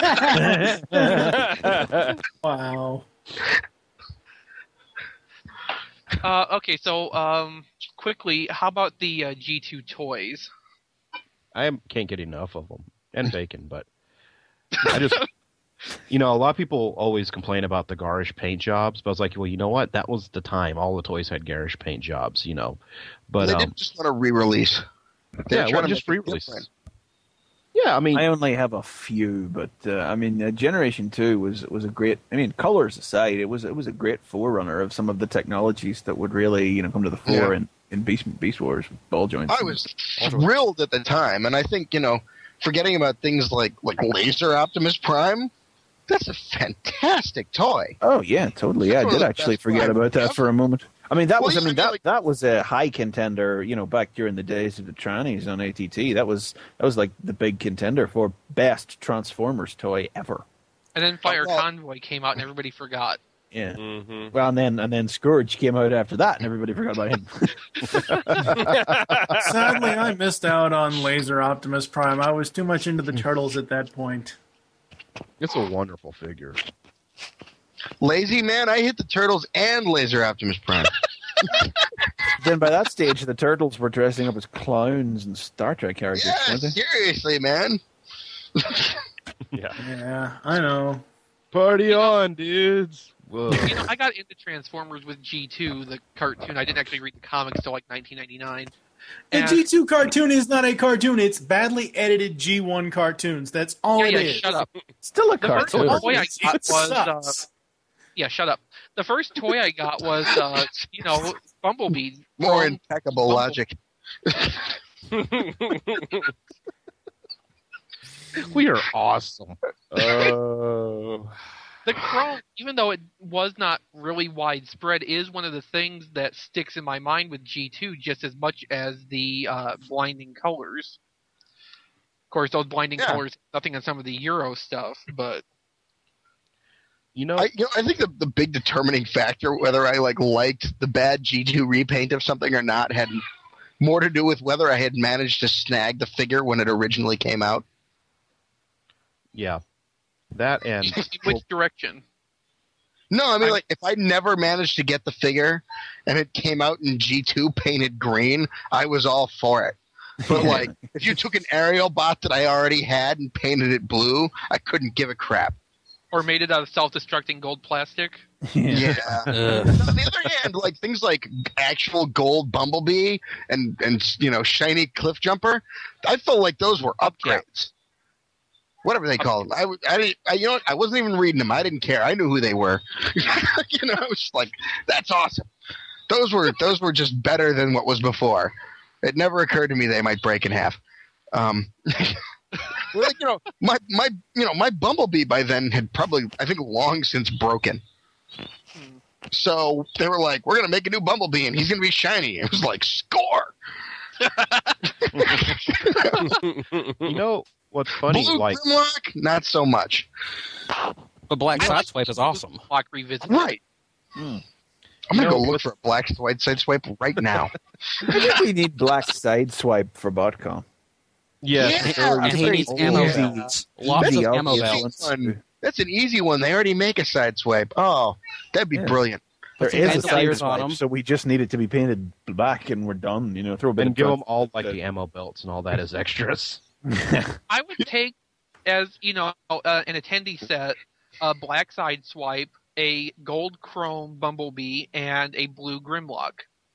Wow. Uh, okay, so um, quickly, how about the uh, G two toys? I am- can't get enough of them. And bacon, but I just, you know, a lot of people always complain about the garish paint jobs, but I was like, well, you know what? That was the time. All the toys had garish paint jobs, you know. But they um, didn't just want to re-release. They were yeah, trying well, to just make it re-release. different. Yeah, I mean, I only have a few, but uh, I mean, uh, Generation Two was was a great. I mean, colors aside, it was it was a great forerunner of some of the technologies that would really, you know, come to the fore Yeah. in, in Beast Beast Wars with ball joints. I was thrilled at the time, and I think, you know, forgetting about things like, like Laser Optimus Prime, that's a fantastic toy. Oh yeah, totally. Yeah, I That's one of did the actually best forget Prime about that ever. for a moment. I mean, that Well, was. I yeah, mean, I mean, that like- that was a high contender. You know, back during the days of the trannies on A T T, that was that was like the big contender for best Transformers toy ever. And then Fire well- Convoy came out and everybody forgot. Yeah. Mm-hmm. Well, and then and then Scourge came out after that, and everybody forgot about him. Sadly, I missed out on Laser Optimus Prime. I was too much into the Turtles at that point. it's a wonderful figure. Lazy Man, I hit the Turtles and Laser Optimus Prime. Then by that stage, the Turtles were dressing up as clowns and Star Trek characters, yeah, weren't they? seriously, man. Yeah. Yeah, I know. Party on, dudes. Whoa. You know, I got into Transformers with G two, the cartoon. I didn't actually read the comics till like nineteen ninety-nine. The And- G two cartoon is not a cartoon. It's badly edited G one cartoons. That's all yeah, it yeah, is. shut up. Still a The first cartoon. toy I It got was uh, sucks. yeah, shut up. The first toy I got was uh, you know, Bumblebee. More from- impeccable Bumble- logic. We are awesome. Oh. The Chrome, even though it was not really widespread, is one of the things that sticks in my mind with G two just as much as the uh, blinding colors. Of course, those blinding Yeah. colors, nothing on some of the Euro stuff, but You know, I, you know, I think the, the big determining factor whether I like liked the bad G two repaint of something or not had more to do with whether I had managed to snag the figure when it originally came out. yeah, that and in which direction? No, I mean, I'm- like, if I never managed to get the figure and it came out in G two painted green, I was all for it. But, like, if you took an Ariel bot that I already had and painted it blue, I couldn't give a crap. Or made it out of self-destructing gold plastic? Yeah. Ugh. On the other hand, like, things like actual gold Bumblebee and, and you know, shiny Cliff Jumper, I felt like those were upgrades. Whatever they call them. I, w- I, didn't- I, you know what? I wasn't even reading them. I didn't care. I knew who they were. you know, I was just like, that's awesome. Those were those were just better than what was before. It never occurred to me they might break in half. Um, well, like, you know, my my you know my Bumblebee by then had probably I think long since broken. So they were like, "We're gonna make a new Bumblebee, and he's gonna be shiny." It was like, "Score!" you know what's funny? Blue Like, Grimlock, not so much. But Black I like Sideswipe is awesome. Block Revisited. Right. Hmm. I'm gonna You know, go look with- for a black side side swipe right now. I think we need black sideswipe for BotCon. yes, Yeah. And he very needs ammo easy- belts. Lots easy of ammo obvious belts. one. That's an easy one. They already make a side swipe. Oh, that'd be Yeah. brilliant. There Put some is a bandoliers on sideswipe, 'em. so we just need it to be painted black, and we're done. You know, throw a bit and of give trans- them all like the ammo belts and all that as extras. I would take as you know uh, an attendee set a black side swipe, a gold chrome Bumblebee, and a blue Grimlock.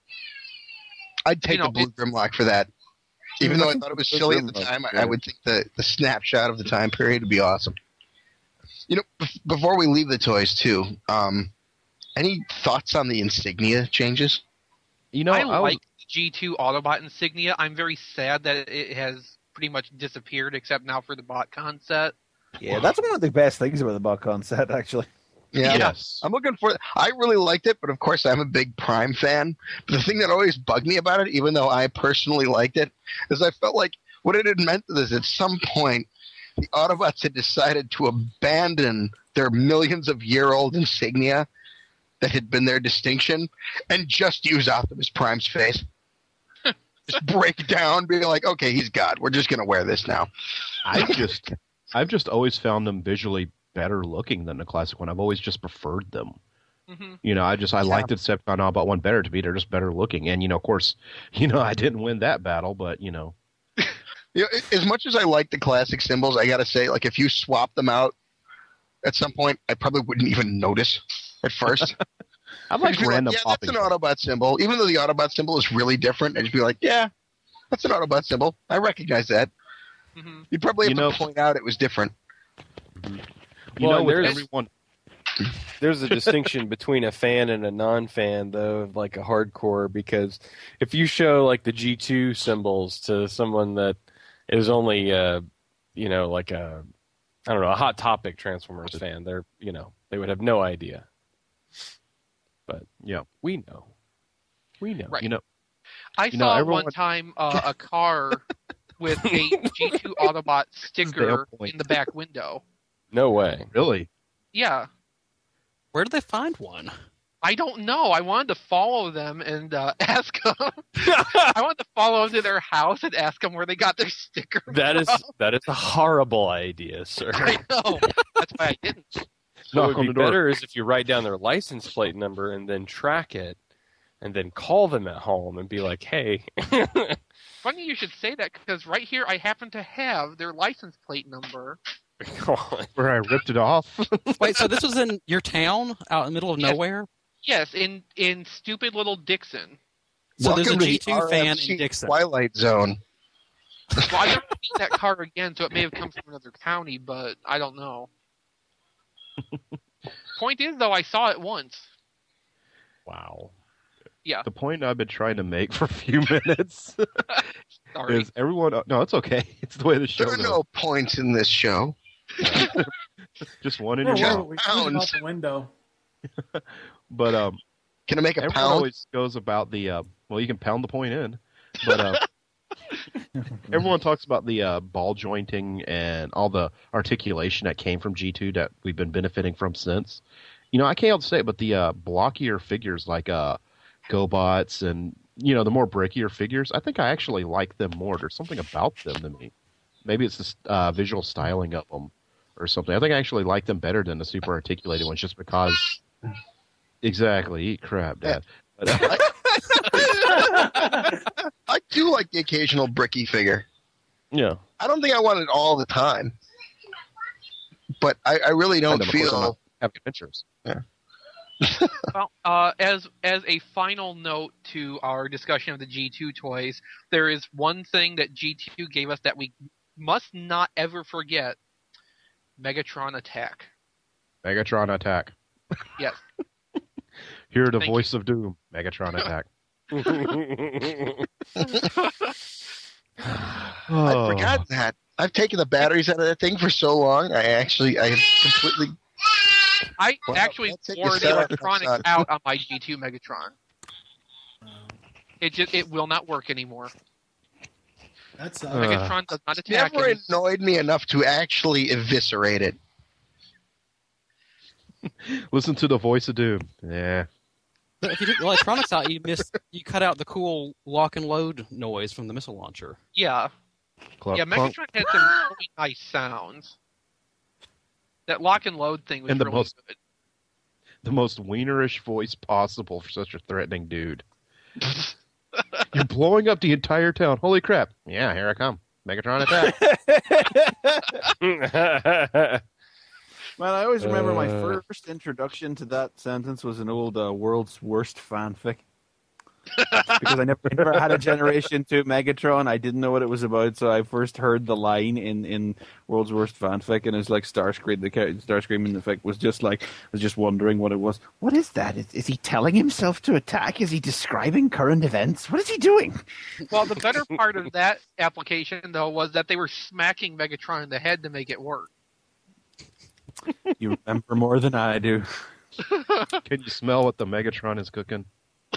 I'd take You know, the blue it- Grimlock for that. Even though I thought it was Blue silly at the Grimlock, time, I, yeah. I would think the, the snapshot of the time period would be awesome. You know, bef- before we leave the toys too, um, any thoughts on the insignia changes? You know, I I was- like the G two Autobot insignia. I'm very sad that it has pretty much disappeared, except now for the BotCon set. Yeah, that's one of the best things about the BotCon set, actually. Yeah, yes. I'm looking for. I really liked it, but of course I'm a big Prime fan. But the thing that always bugged me about it, even though I personally liked it, is I felt like what it had meant is at some point the Autobots had decided to abandon their millions of year old insignia that had been their distinction and just use Optimus Prime's face. Just break down, be like, okay, he's God. We're just gonna wear this now. I just, I've just always found them visually better looking than the classic one. I've always just preferred them. hmm You know, I just I Yeah. liked Decepticon Autobot one better to me. They're just better looking, and you know, of course, you know, I didn't win that battle, but you know, You know, as much as I like the classic symbols, I gotta say, like, if you swap them out at some point, I probably wouldn't even notice at first. I like I'd be random yeah, popping. that's an Autobot symbol. Even though the Autobot symbol is really different, I'd just be like, yeah, that's an Autobot symbol. I recognize that. hmm You'd probably have You know- to point out it was different. You Well, know, with there's- everyone, There's a distinction between a fan and a non-fan, though, of like a hardcore, because if you show like the G two symbols to someone that is only, uh, you know, like a, I don't know, a Hot Topic Transformers fan, they're, you know, they would have no idea. But yeah, we know. We know. Right. you know, I You know, saw everyone- one time uh, a car with a G two Autobot sticker point. in the back window. No way. really, Yeah, Where did they find one? I don't know. I wanted to follow them and uh, ask them. I wanted to follow them to their house and ask them where they got their sticker. That is from. that is a horrible idea, sir. I know. That's why I didn't. What Knock would on be the door. better is if you write down their license plate number and then track it, and then call them at home and be like, "Hey, Funny you should say that because right here I happen to have their license plate number. come on." where I ripped it off. Wait, so this was in your town, out in the middle of Yes. nowhere? Yes, in in stupid little Dixon. So Welcome there's a to G the two R F fan C in Dixon. Twilight Zone. Well, I've never seen that car again, so it may have come from another county, but I don't know. Point is, though, I saw it once. Wow. Yeah. The point I've been trying to make for a few minutes Sorry. is everyone. No, it's okay. It's the way the show There are goes. no points in this show. Just one in Whoa, your Just whoa, mouth. we threw it out pounds. the window. But um, Can I make a everyone pound? always goes about the. Uh, well, you can pound the point in, but uh, everyone talks about the uh, ball jointing and all the articulation that came from G two that we've been benefiting from since. You know, I can't help to say it, but the uh, blockier figures like uh, GoBots and, you know, the more brickier figures, I think I actually like them more. There's something about them to me. Maybe it's the uh, visual styling of them or something. I think I actually like them better than the super articulated ones just because... Exactly. Eat crap, Dad. But, uh, I do like the occasional bricky figure. yeah. I don't think I want it all the time. But I, I really don't And of course, I'm feel... not having adventures. Well, uh, as as a final note to our discussion of the G two toys, there is one thing that G two gave us that we must not ever forget: Megatron Attack. Megatron Attack. Yes. Hear the Thank voice of doom. Megatron Attack. I'd forgotten that. I've taken the batteries out of that thing for so long, I actually, I completely... I Well, actually I'll take wore your the side. electronics That's out on my G two Megatron. It just it will not work anymore. That's uh, Megatron does not attack. Never any- annoyed me enough to actually eviscerate it. Listen to the voice of doom. Yeah. But if you took the electronics out, you miss you cut out the cool lock and load noise from the missile launcher. Yeah, Clunk, yeah. clunk. Megatron had some really nice sounds. That lock and load thing was And the really most- good. The most wienerish voice possible for such a threatening dude. You're blowing up the entire town. Holy crap. Yeah, here I come. Megatron attack. Man, I always remember my Uh. first introduction to that sentence was an old uh, World's Worst fanfic. Because I never, never had a Generation two Megatron. I didn't know what it was about, so I first heard the line in, in World's Worst fanfic, and it was like Starscream. The char- Starscream in the fic was just like, was just wondering what it was. What is that? Is, is he telling himself to attack? Is he describing current events? What is he doing? Well, the better part of that application, though, was that they were smacking Megatron in the head to make it work. You remember more than I do. Can you smell what the Megatron is cooking?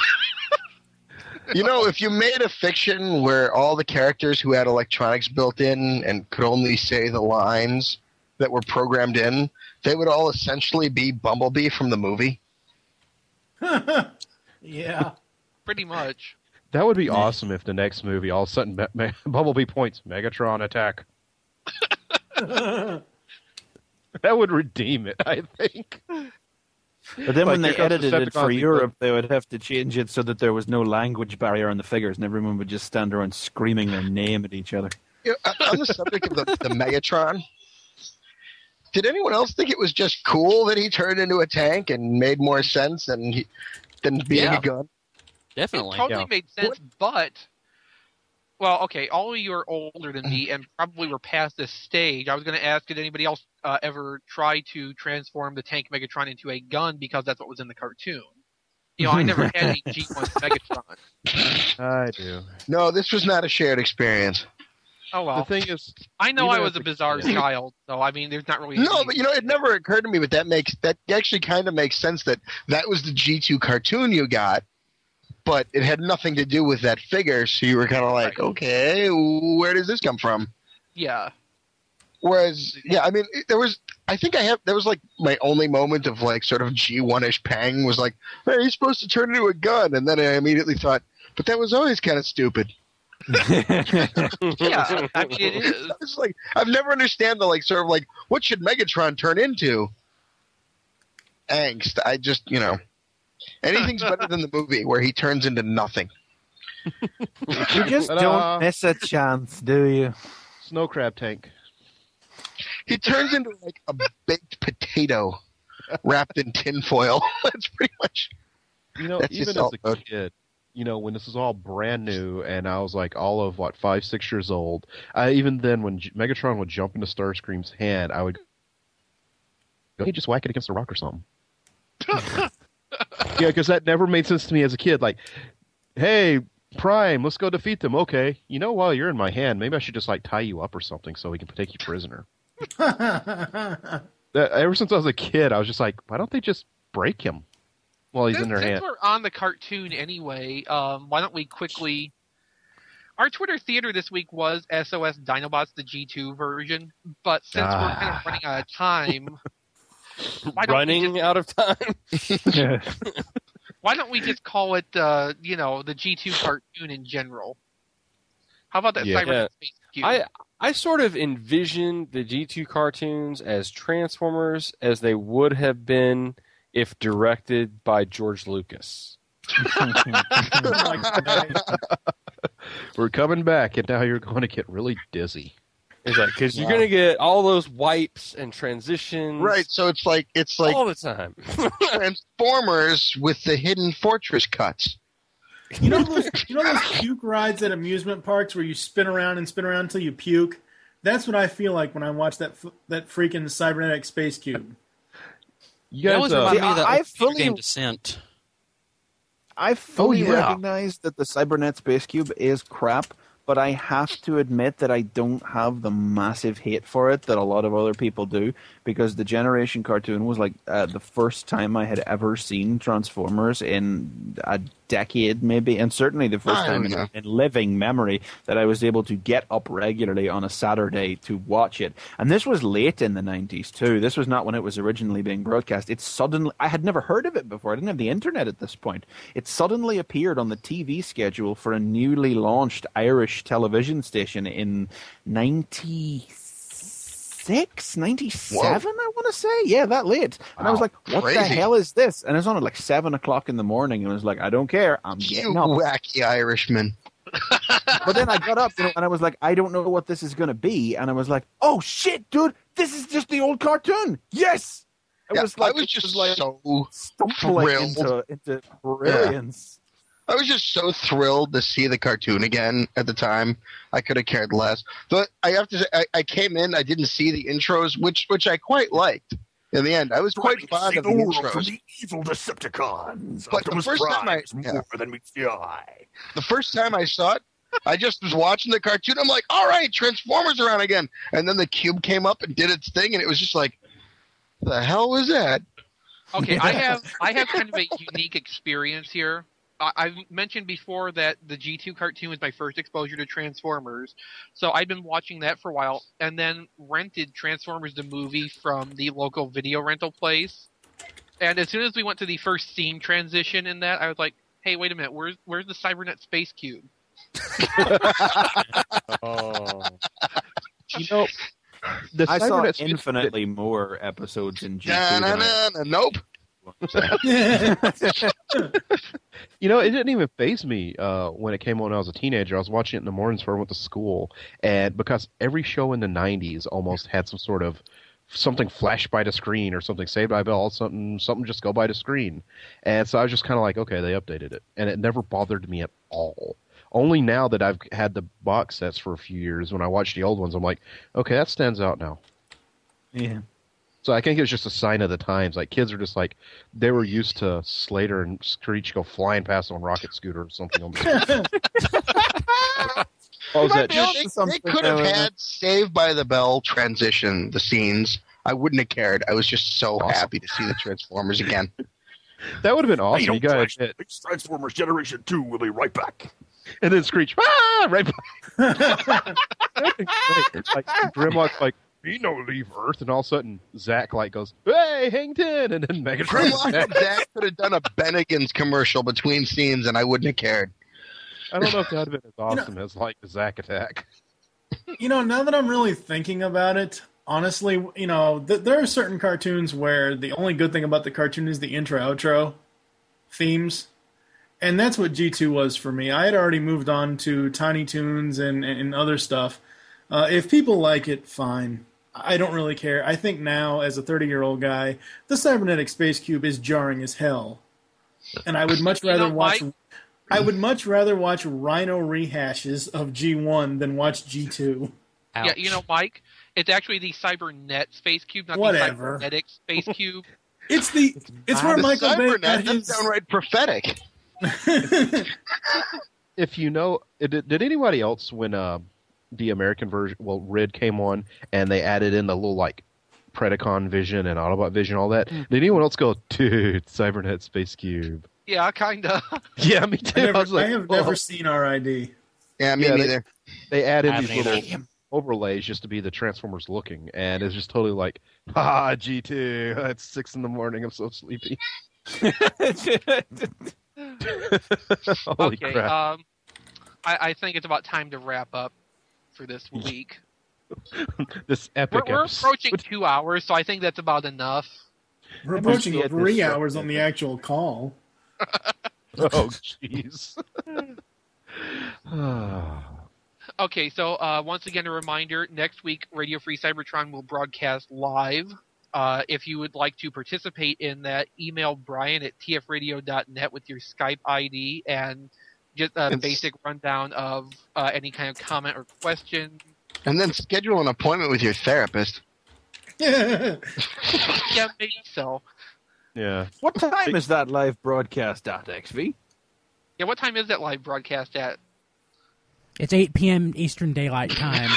You know, if you made a fiction where all the characters who had electronics built in and could only say the lines that were programmed in, they would all essentially be Bumblebee from the movie. yeah. Pretty much. That would be awesome if the next movie, all of a sudden, Me- Me- Bumblebee points, Megatron attack. That would redeem it, I think. But then when Like, they here comes edited it for Decepticons, Europe, they would have to change it so that there was no language barrier on the figures, and everyone would just stand around screaming their name at each other. You know, on the subject of the, the Megatron, did anyone else think it was just cool that he turned into a tank and made more sense than, he, than being Yeah. a gun? Definitely. It totally yeah. made sense, but well, okay, all of you are older than me and probably were past this stage. I was going to ask, did anybody else uh, ever try to transform the tank Megatron into a gun because that's what was in the cartoon? You know, I never had any G one Megatron. I do. No, this was not a shared experience. Oh well, The thing is, I know even I was as a a bizarre kid- child, so I mean, there's not really. No, but you know, it never occurred to me, but that makes that actually kind of makes sense that that was the G two cartoon you got, but it had nothing to do with that figure, so you were kind of like, Right. okay, where does this come from? Yeah. Whereas, yeah, I mean, it- there was, I think I have, there was like my only moment of like sort of G one-ish pang was like, hey, he's supposed to turn into a gun, and then I immediately thought, but that was always kind of stupid. Yeah, I mean, it is. It's like, I've never understand the like sort of like, what should Megatron turn into? Angst. I just, you know, anything's better than the movie where he turns into nothing. You just Ta-da. don't miss a chance, do you? Snow crab tank. He turns into like a baked potato wrapped in tinfoil. That's pretty much. You know, That's even just as all a good. kid, you know, when this was all brand new, and I was like all of what five, six years old. I, even then, when G- Megatron would jump into Starscream's hand, I would go, "Hey, just whack it against a rock or something." Yeah, because that never made sense to me as a kid. Like, hey, Prime, let's go defeat them. Okay, you know, while you're in my hand, maybe I should just like tie you up or something so we can take you prisoner. That, ever since I was a kid, I was just like, why don't they just break him while he's since, in their since hand? we're on the cartoon anyway, um, why don't we quickly... Our Twitter theater this week was S O S Dinobots, the G two version, but since Ah. we're kind of running out of time... why don't we Running just- out of time. Why don't we just call it, uh, you know, the G two cartoon in general? How about that Yeah. Cybernet Yeah. Space Cube? I I sort of envisioned the G two cartoons as Transformers as they would have been if directed by George Lucas. We're coming back, and now you're going to get really dizzy. It's like because you're Wow. gonna get all those wipes and transitions, Right, so it's like it's like all the time. Transformers with the hidden fortress cuts. You know those you know those puke rides at amusement parks where you spin around and spin around until you puke? That's what I feel like when I watch that f- that freaking cybernetic space cube. You That guys, always uh, reminded me of See, that I old video fully- game Descent. I fully yeah. recognize that the Cybernet Space Cube is crap, but I have to admit that I don't have the massive hate for it that a lot of other people do, because the Generation cartoon was like uh, the first time I had ever seen Transformers in a decade, maybe, and certainly the first I time don't in, know. in living memory that I was able to get up regularly on a Saturday to watch it. And this was late in the nineties too. This was not when it was originally being broadcast. It suddenly, I had never heard of it before. I didn't have the internet at this point. It suddenly appeared on the T V schedule for a newly launched Irish television station in ninety-six, ninety-seven, I want to say. Yeah, that late. And I was Wow. like, what the Crazy. hell is this? And it was on at like seven o'clock in the morning, and I was like, I don't care. I'm You getting up. wacky Irishman. But then I got up, you know, and I was like, I don't know what this is going to be. And I was like, oh, shit, dude, this is just the old cartoon. Yes! It Yeah, was like, I was it just like so stumbling thrilled. into, into brilliance. I was just so thrilled to see the cartoon again at the time. I could have cared less. But I have to say, I, I came in, I didn't see the intros, which which I quite liked. In the end, I was quite fond of the intros. the evil Decepticons. But the Optimus first time Prime I- is yeah. more than meets the eye. The first time I saw it, I just was watching the cartoon. I'm like, all right, Transformers are on again. And then the cube came up and did its thing, and it was just like, the hell was that? Okay, I have I have kind of a unique experience here. I, I've mentioned before that the G two cartoon was my first exposure to Transformers, so I'd been watching that for a while, and then rented Transformers the movie from the local video rental place. And as soon as we went to the first scene transition in that, I was like, "Hey, wait a minute, where's where's the Cybernet Space Cube?" Oh. you know, the I saw Cybernet Space- infinitely more episodes in G two than I Da-na-na-na, Nope. You know, it didn't even faze me uh, when it came on when I was a teenager. I was watching it in the mornings before I went to school, and because every show in the nineties almost had some sort of something flash by the screen or something Saved by Bell, something something just go by the screen. And so I was just kind of like, okay, they updated it. And it never bothered me at all. Only now that I've had the box sets for a few years, when I watch the old ones, I'm like, okay, that stands out now. Yeah. So I think it's just a sign of the times. Like, kids are just like, they were used to Slater and Screech go flying past on Rocket Scooter or something. On the what was that? Dude, they, they could have had Saved by the Bell transition, the scenes. I wouldn't have cared. I was just so Awesome. happy to see the Transformers again. That would have been awesome. Hey, You don't guys, flash. It's Transformers Generation two will be right back. and then Screech, ah, right by. It's like Grimlock's like, he no leave Earth, and all of a sudden Zach like goes, hey, hang ten, and then Megatron. Grimlock and Zach could have done a Bennigan's commercial between scenes, and I wouldn't have cared. I don't know if that would have been as awesome as like the Zach attack. You know, now that I'm really thinking about it, honestly, you know, th- there are certain cartoons where the only good thing about the cartoon is the intro-outro themes. And that's what G two was for me. I had already moved on to Tiny Toons and, and other stuff. Uh, if people like it, fine. I don't really care. I think now, as a thirty-year-old guy, the Cybernetic Space Cube is jarring as hell. And I would much You rather know, watch... Mike, I would much rather watch Rhino rehashes of G one than watch G two. Ouch. Yeah, you know, Mike, it's actually the Cybernet Space Cube, not Whatever. the Cybernetic Space Cube. It's the it's where the Michael Bay Cybernet, got that's his. downright prophetic. If you know, did, did anybody else when uh, the American version, well, R I D came on and they added in the little like Predacon vision and Autobot vision, all that? Did anyone else go, dude, Cybernet Space Cube? Yeah, kinda. Yeah, me too. I, never, I was like, I have oh. never seen R I D. Yeah, me Yeah, they- neither. They add in I these haven't little overlays just to be the Transformers looking, and it's just totally like, ha, G two, it's six in the morning, I'm so sleepy. Holy okay, crap. um, I, I think it's about time to wrap up for this week. This We're, epic we're episode. approaching two hours, so I think that's about enough. We're I approaching must be at three this hours on the actual call. Oh, jeez. Okay, so uh, once again, a reminder, next week, Radio Free Cybertron will broadcast live. Uh, if you would like to participate in that, email Brian at t f radio dot net with your Skype I D and just a It's- basic rundown of uh, any kind of comment or question. And then schedule an appointment with your therapist. Yeah, maybe so. Yeah. What time is that live broadcast at, X V? Yeah, what time is that live broadcast at? It's eight p.m. Eastern Daylight Time.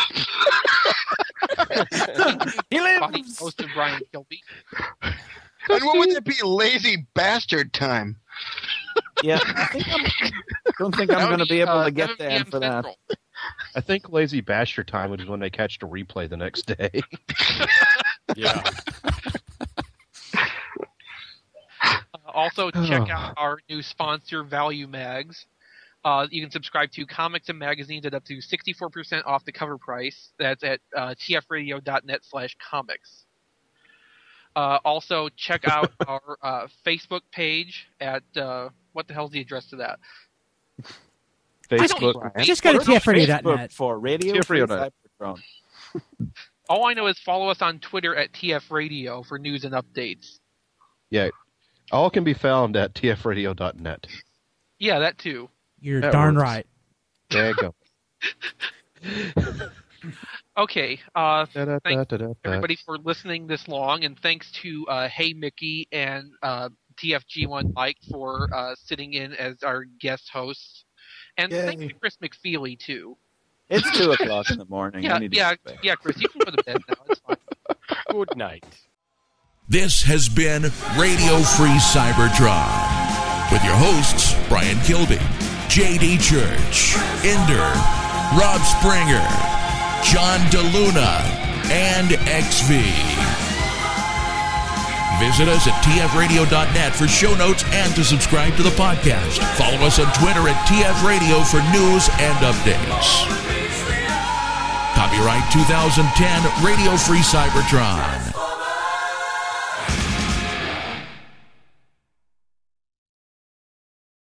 He Body lives! host of Brian Kilby. And what would that be? Lazy bastard time. Yeah, I think I'm, don't think I'm That going would to be able uh, to get seven there p.m. for that. Central. I think Lazy Bastard time is when they catch the replay the next day. Yeah. Uh, also, check out our new sponsor, Value Mags. Uh, you can subscribe to comics and magazines at up to sixty-four percent off the cover price. That's at uh, t f radio dot net slash comics. Uh, also, check out our uh, Facebook page at, uh, what the hell's the address to that? Facebook. I Just go to t f radio dot Facebook net. for Radio T F radio Free dot net. Cybertron. All I know is follow us on Twitter at T F Radio for news and updates. Yeah. All can be found at t f radio dot net. Yeah, that too. You're That darn works. right. There you go. Okay, uh, thanks Da-da-da-da-da. everybody for listening this long, and thanks to uh, Hey Mickey and uh, T F G one Mike for uh, sitting in as our guest hosts, and Yay. thanks to Chris McFeely too. It's two o'clock in the morning. Yeah, I need to yeah, get back. yeah, Chris, you can go to bed now. It's fine. Good night. This has been Radio Free Cybertron with your hosts, Brian Kilby, J D Church, Ender, Rob Springer, John DeLuna, and X V. Visit us at t f radio dot net for show notes and to subscribe to the podcast. Follow us on Twitter at T F Radio for news and updates. Copyright two thousand ten Radio Free Cybertron.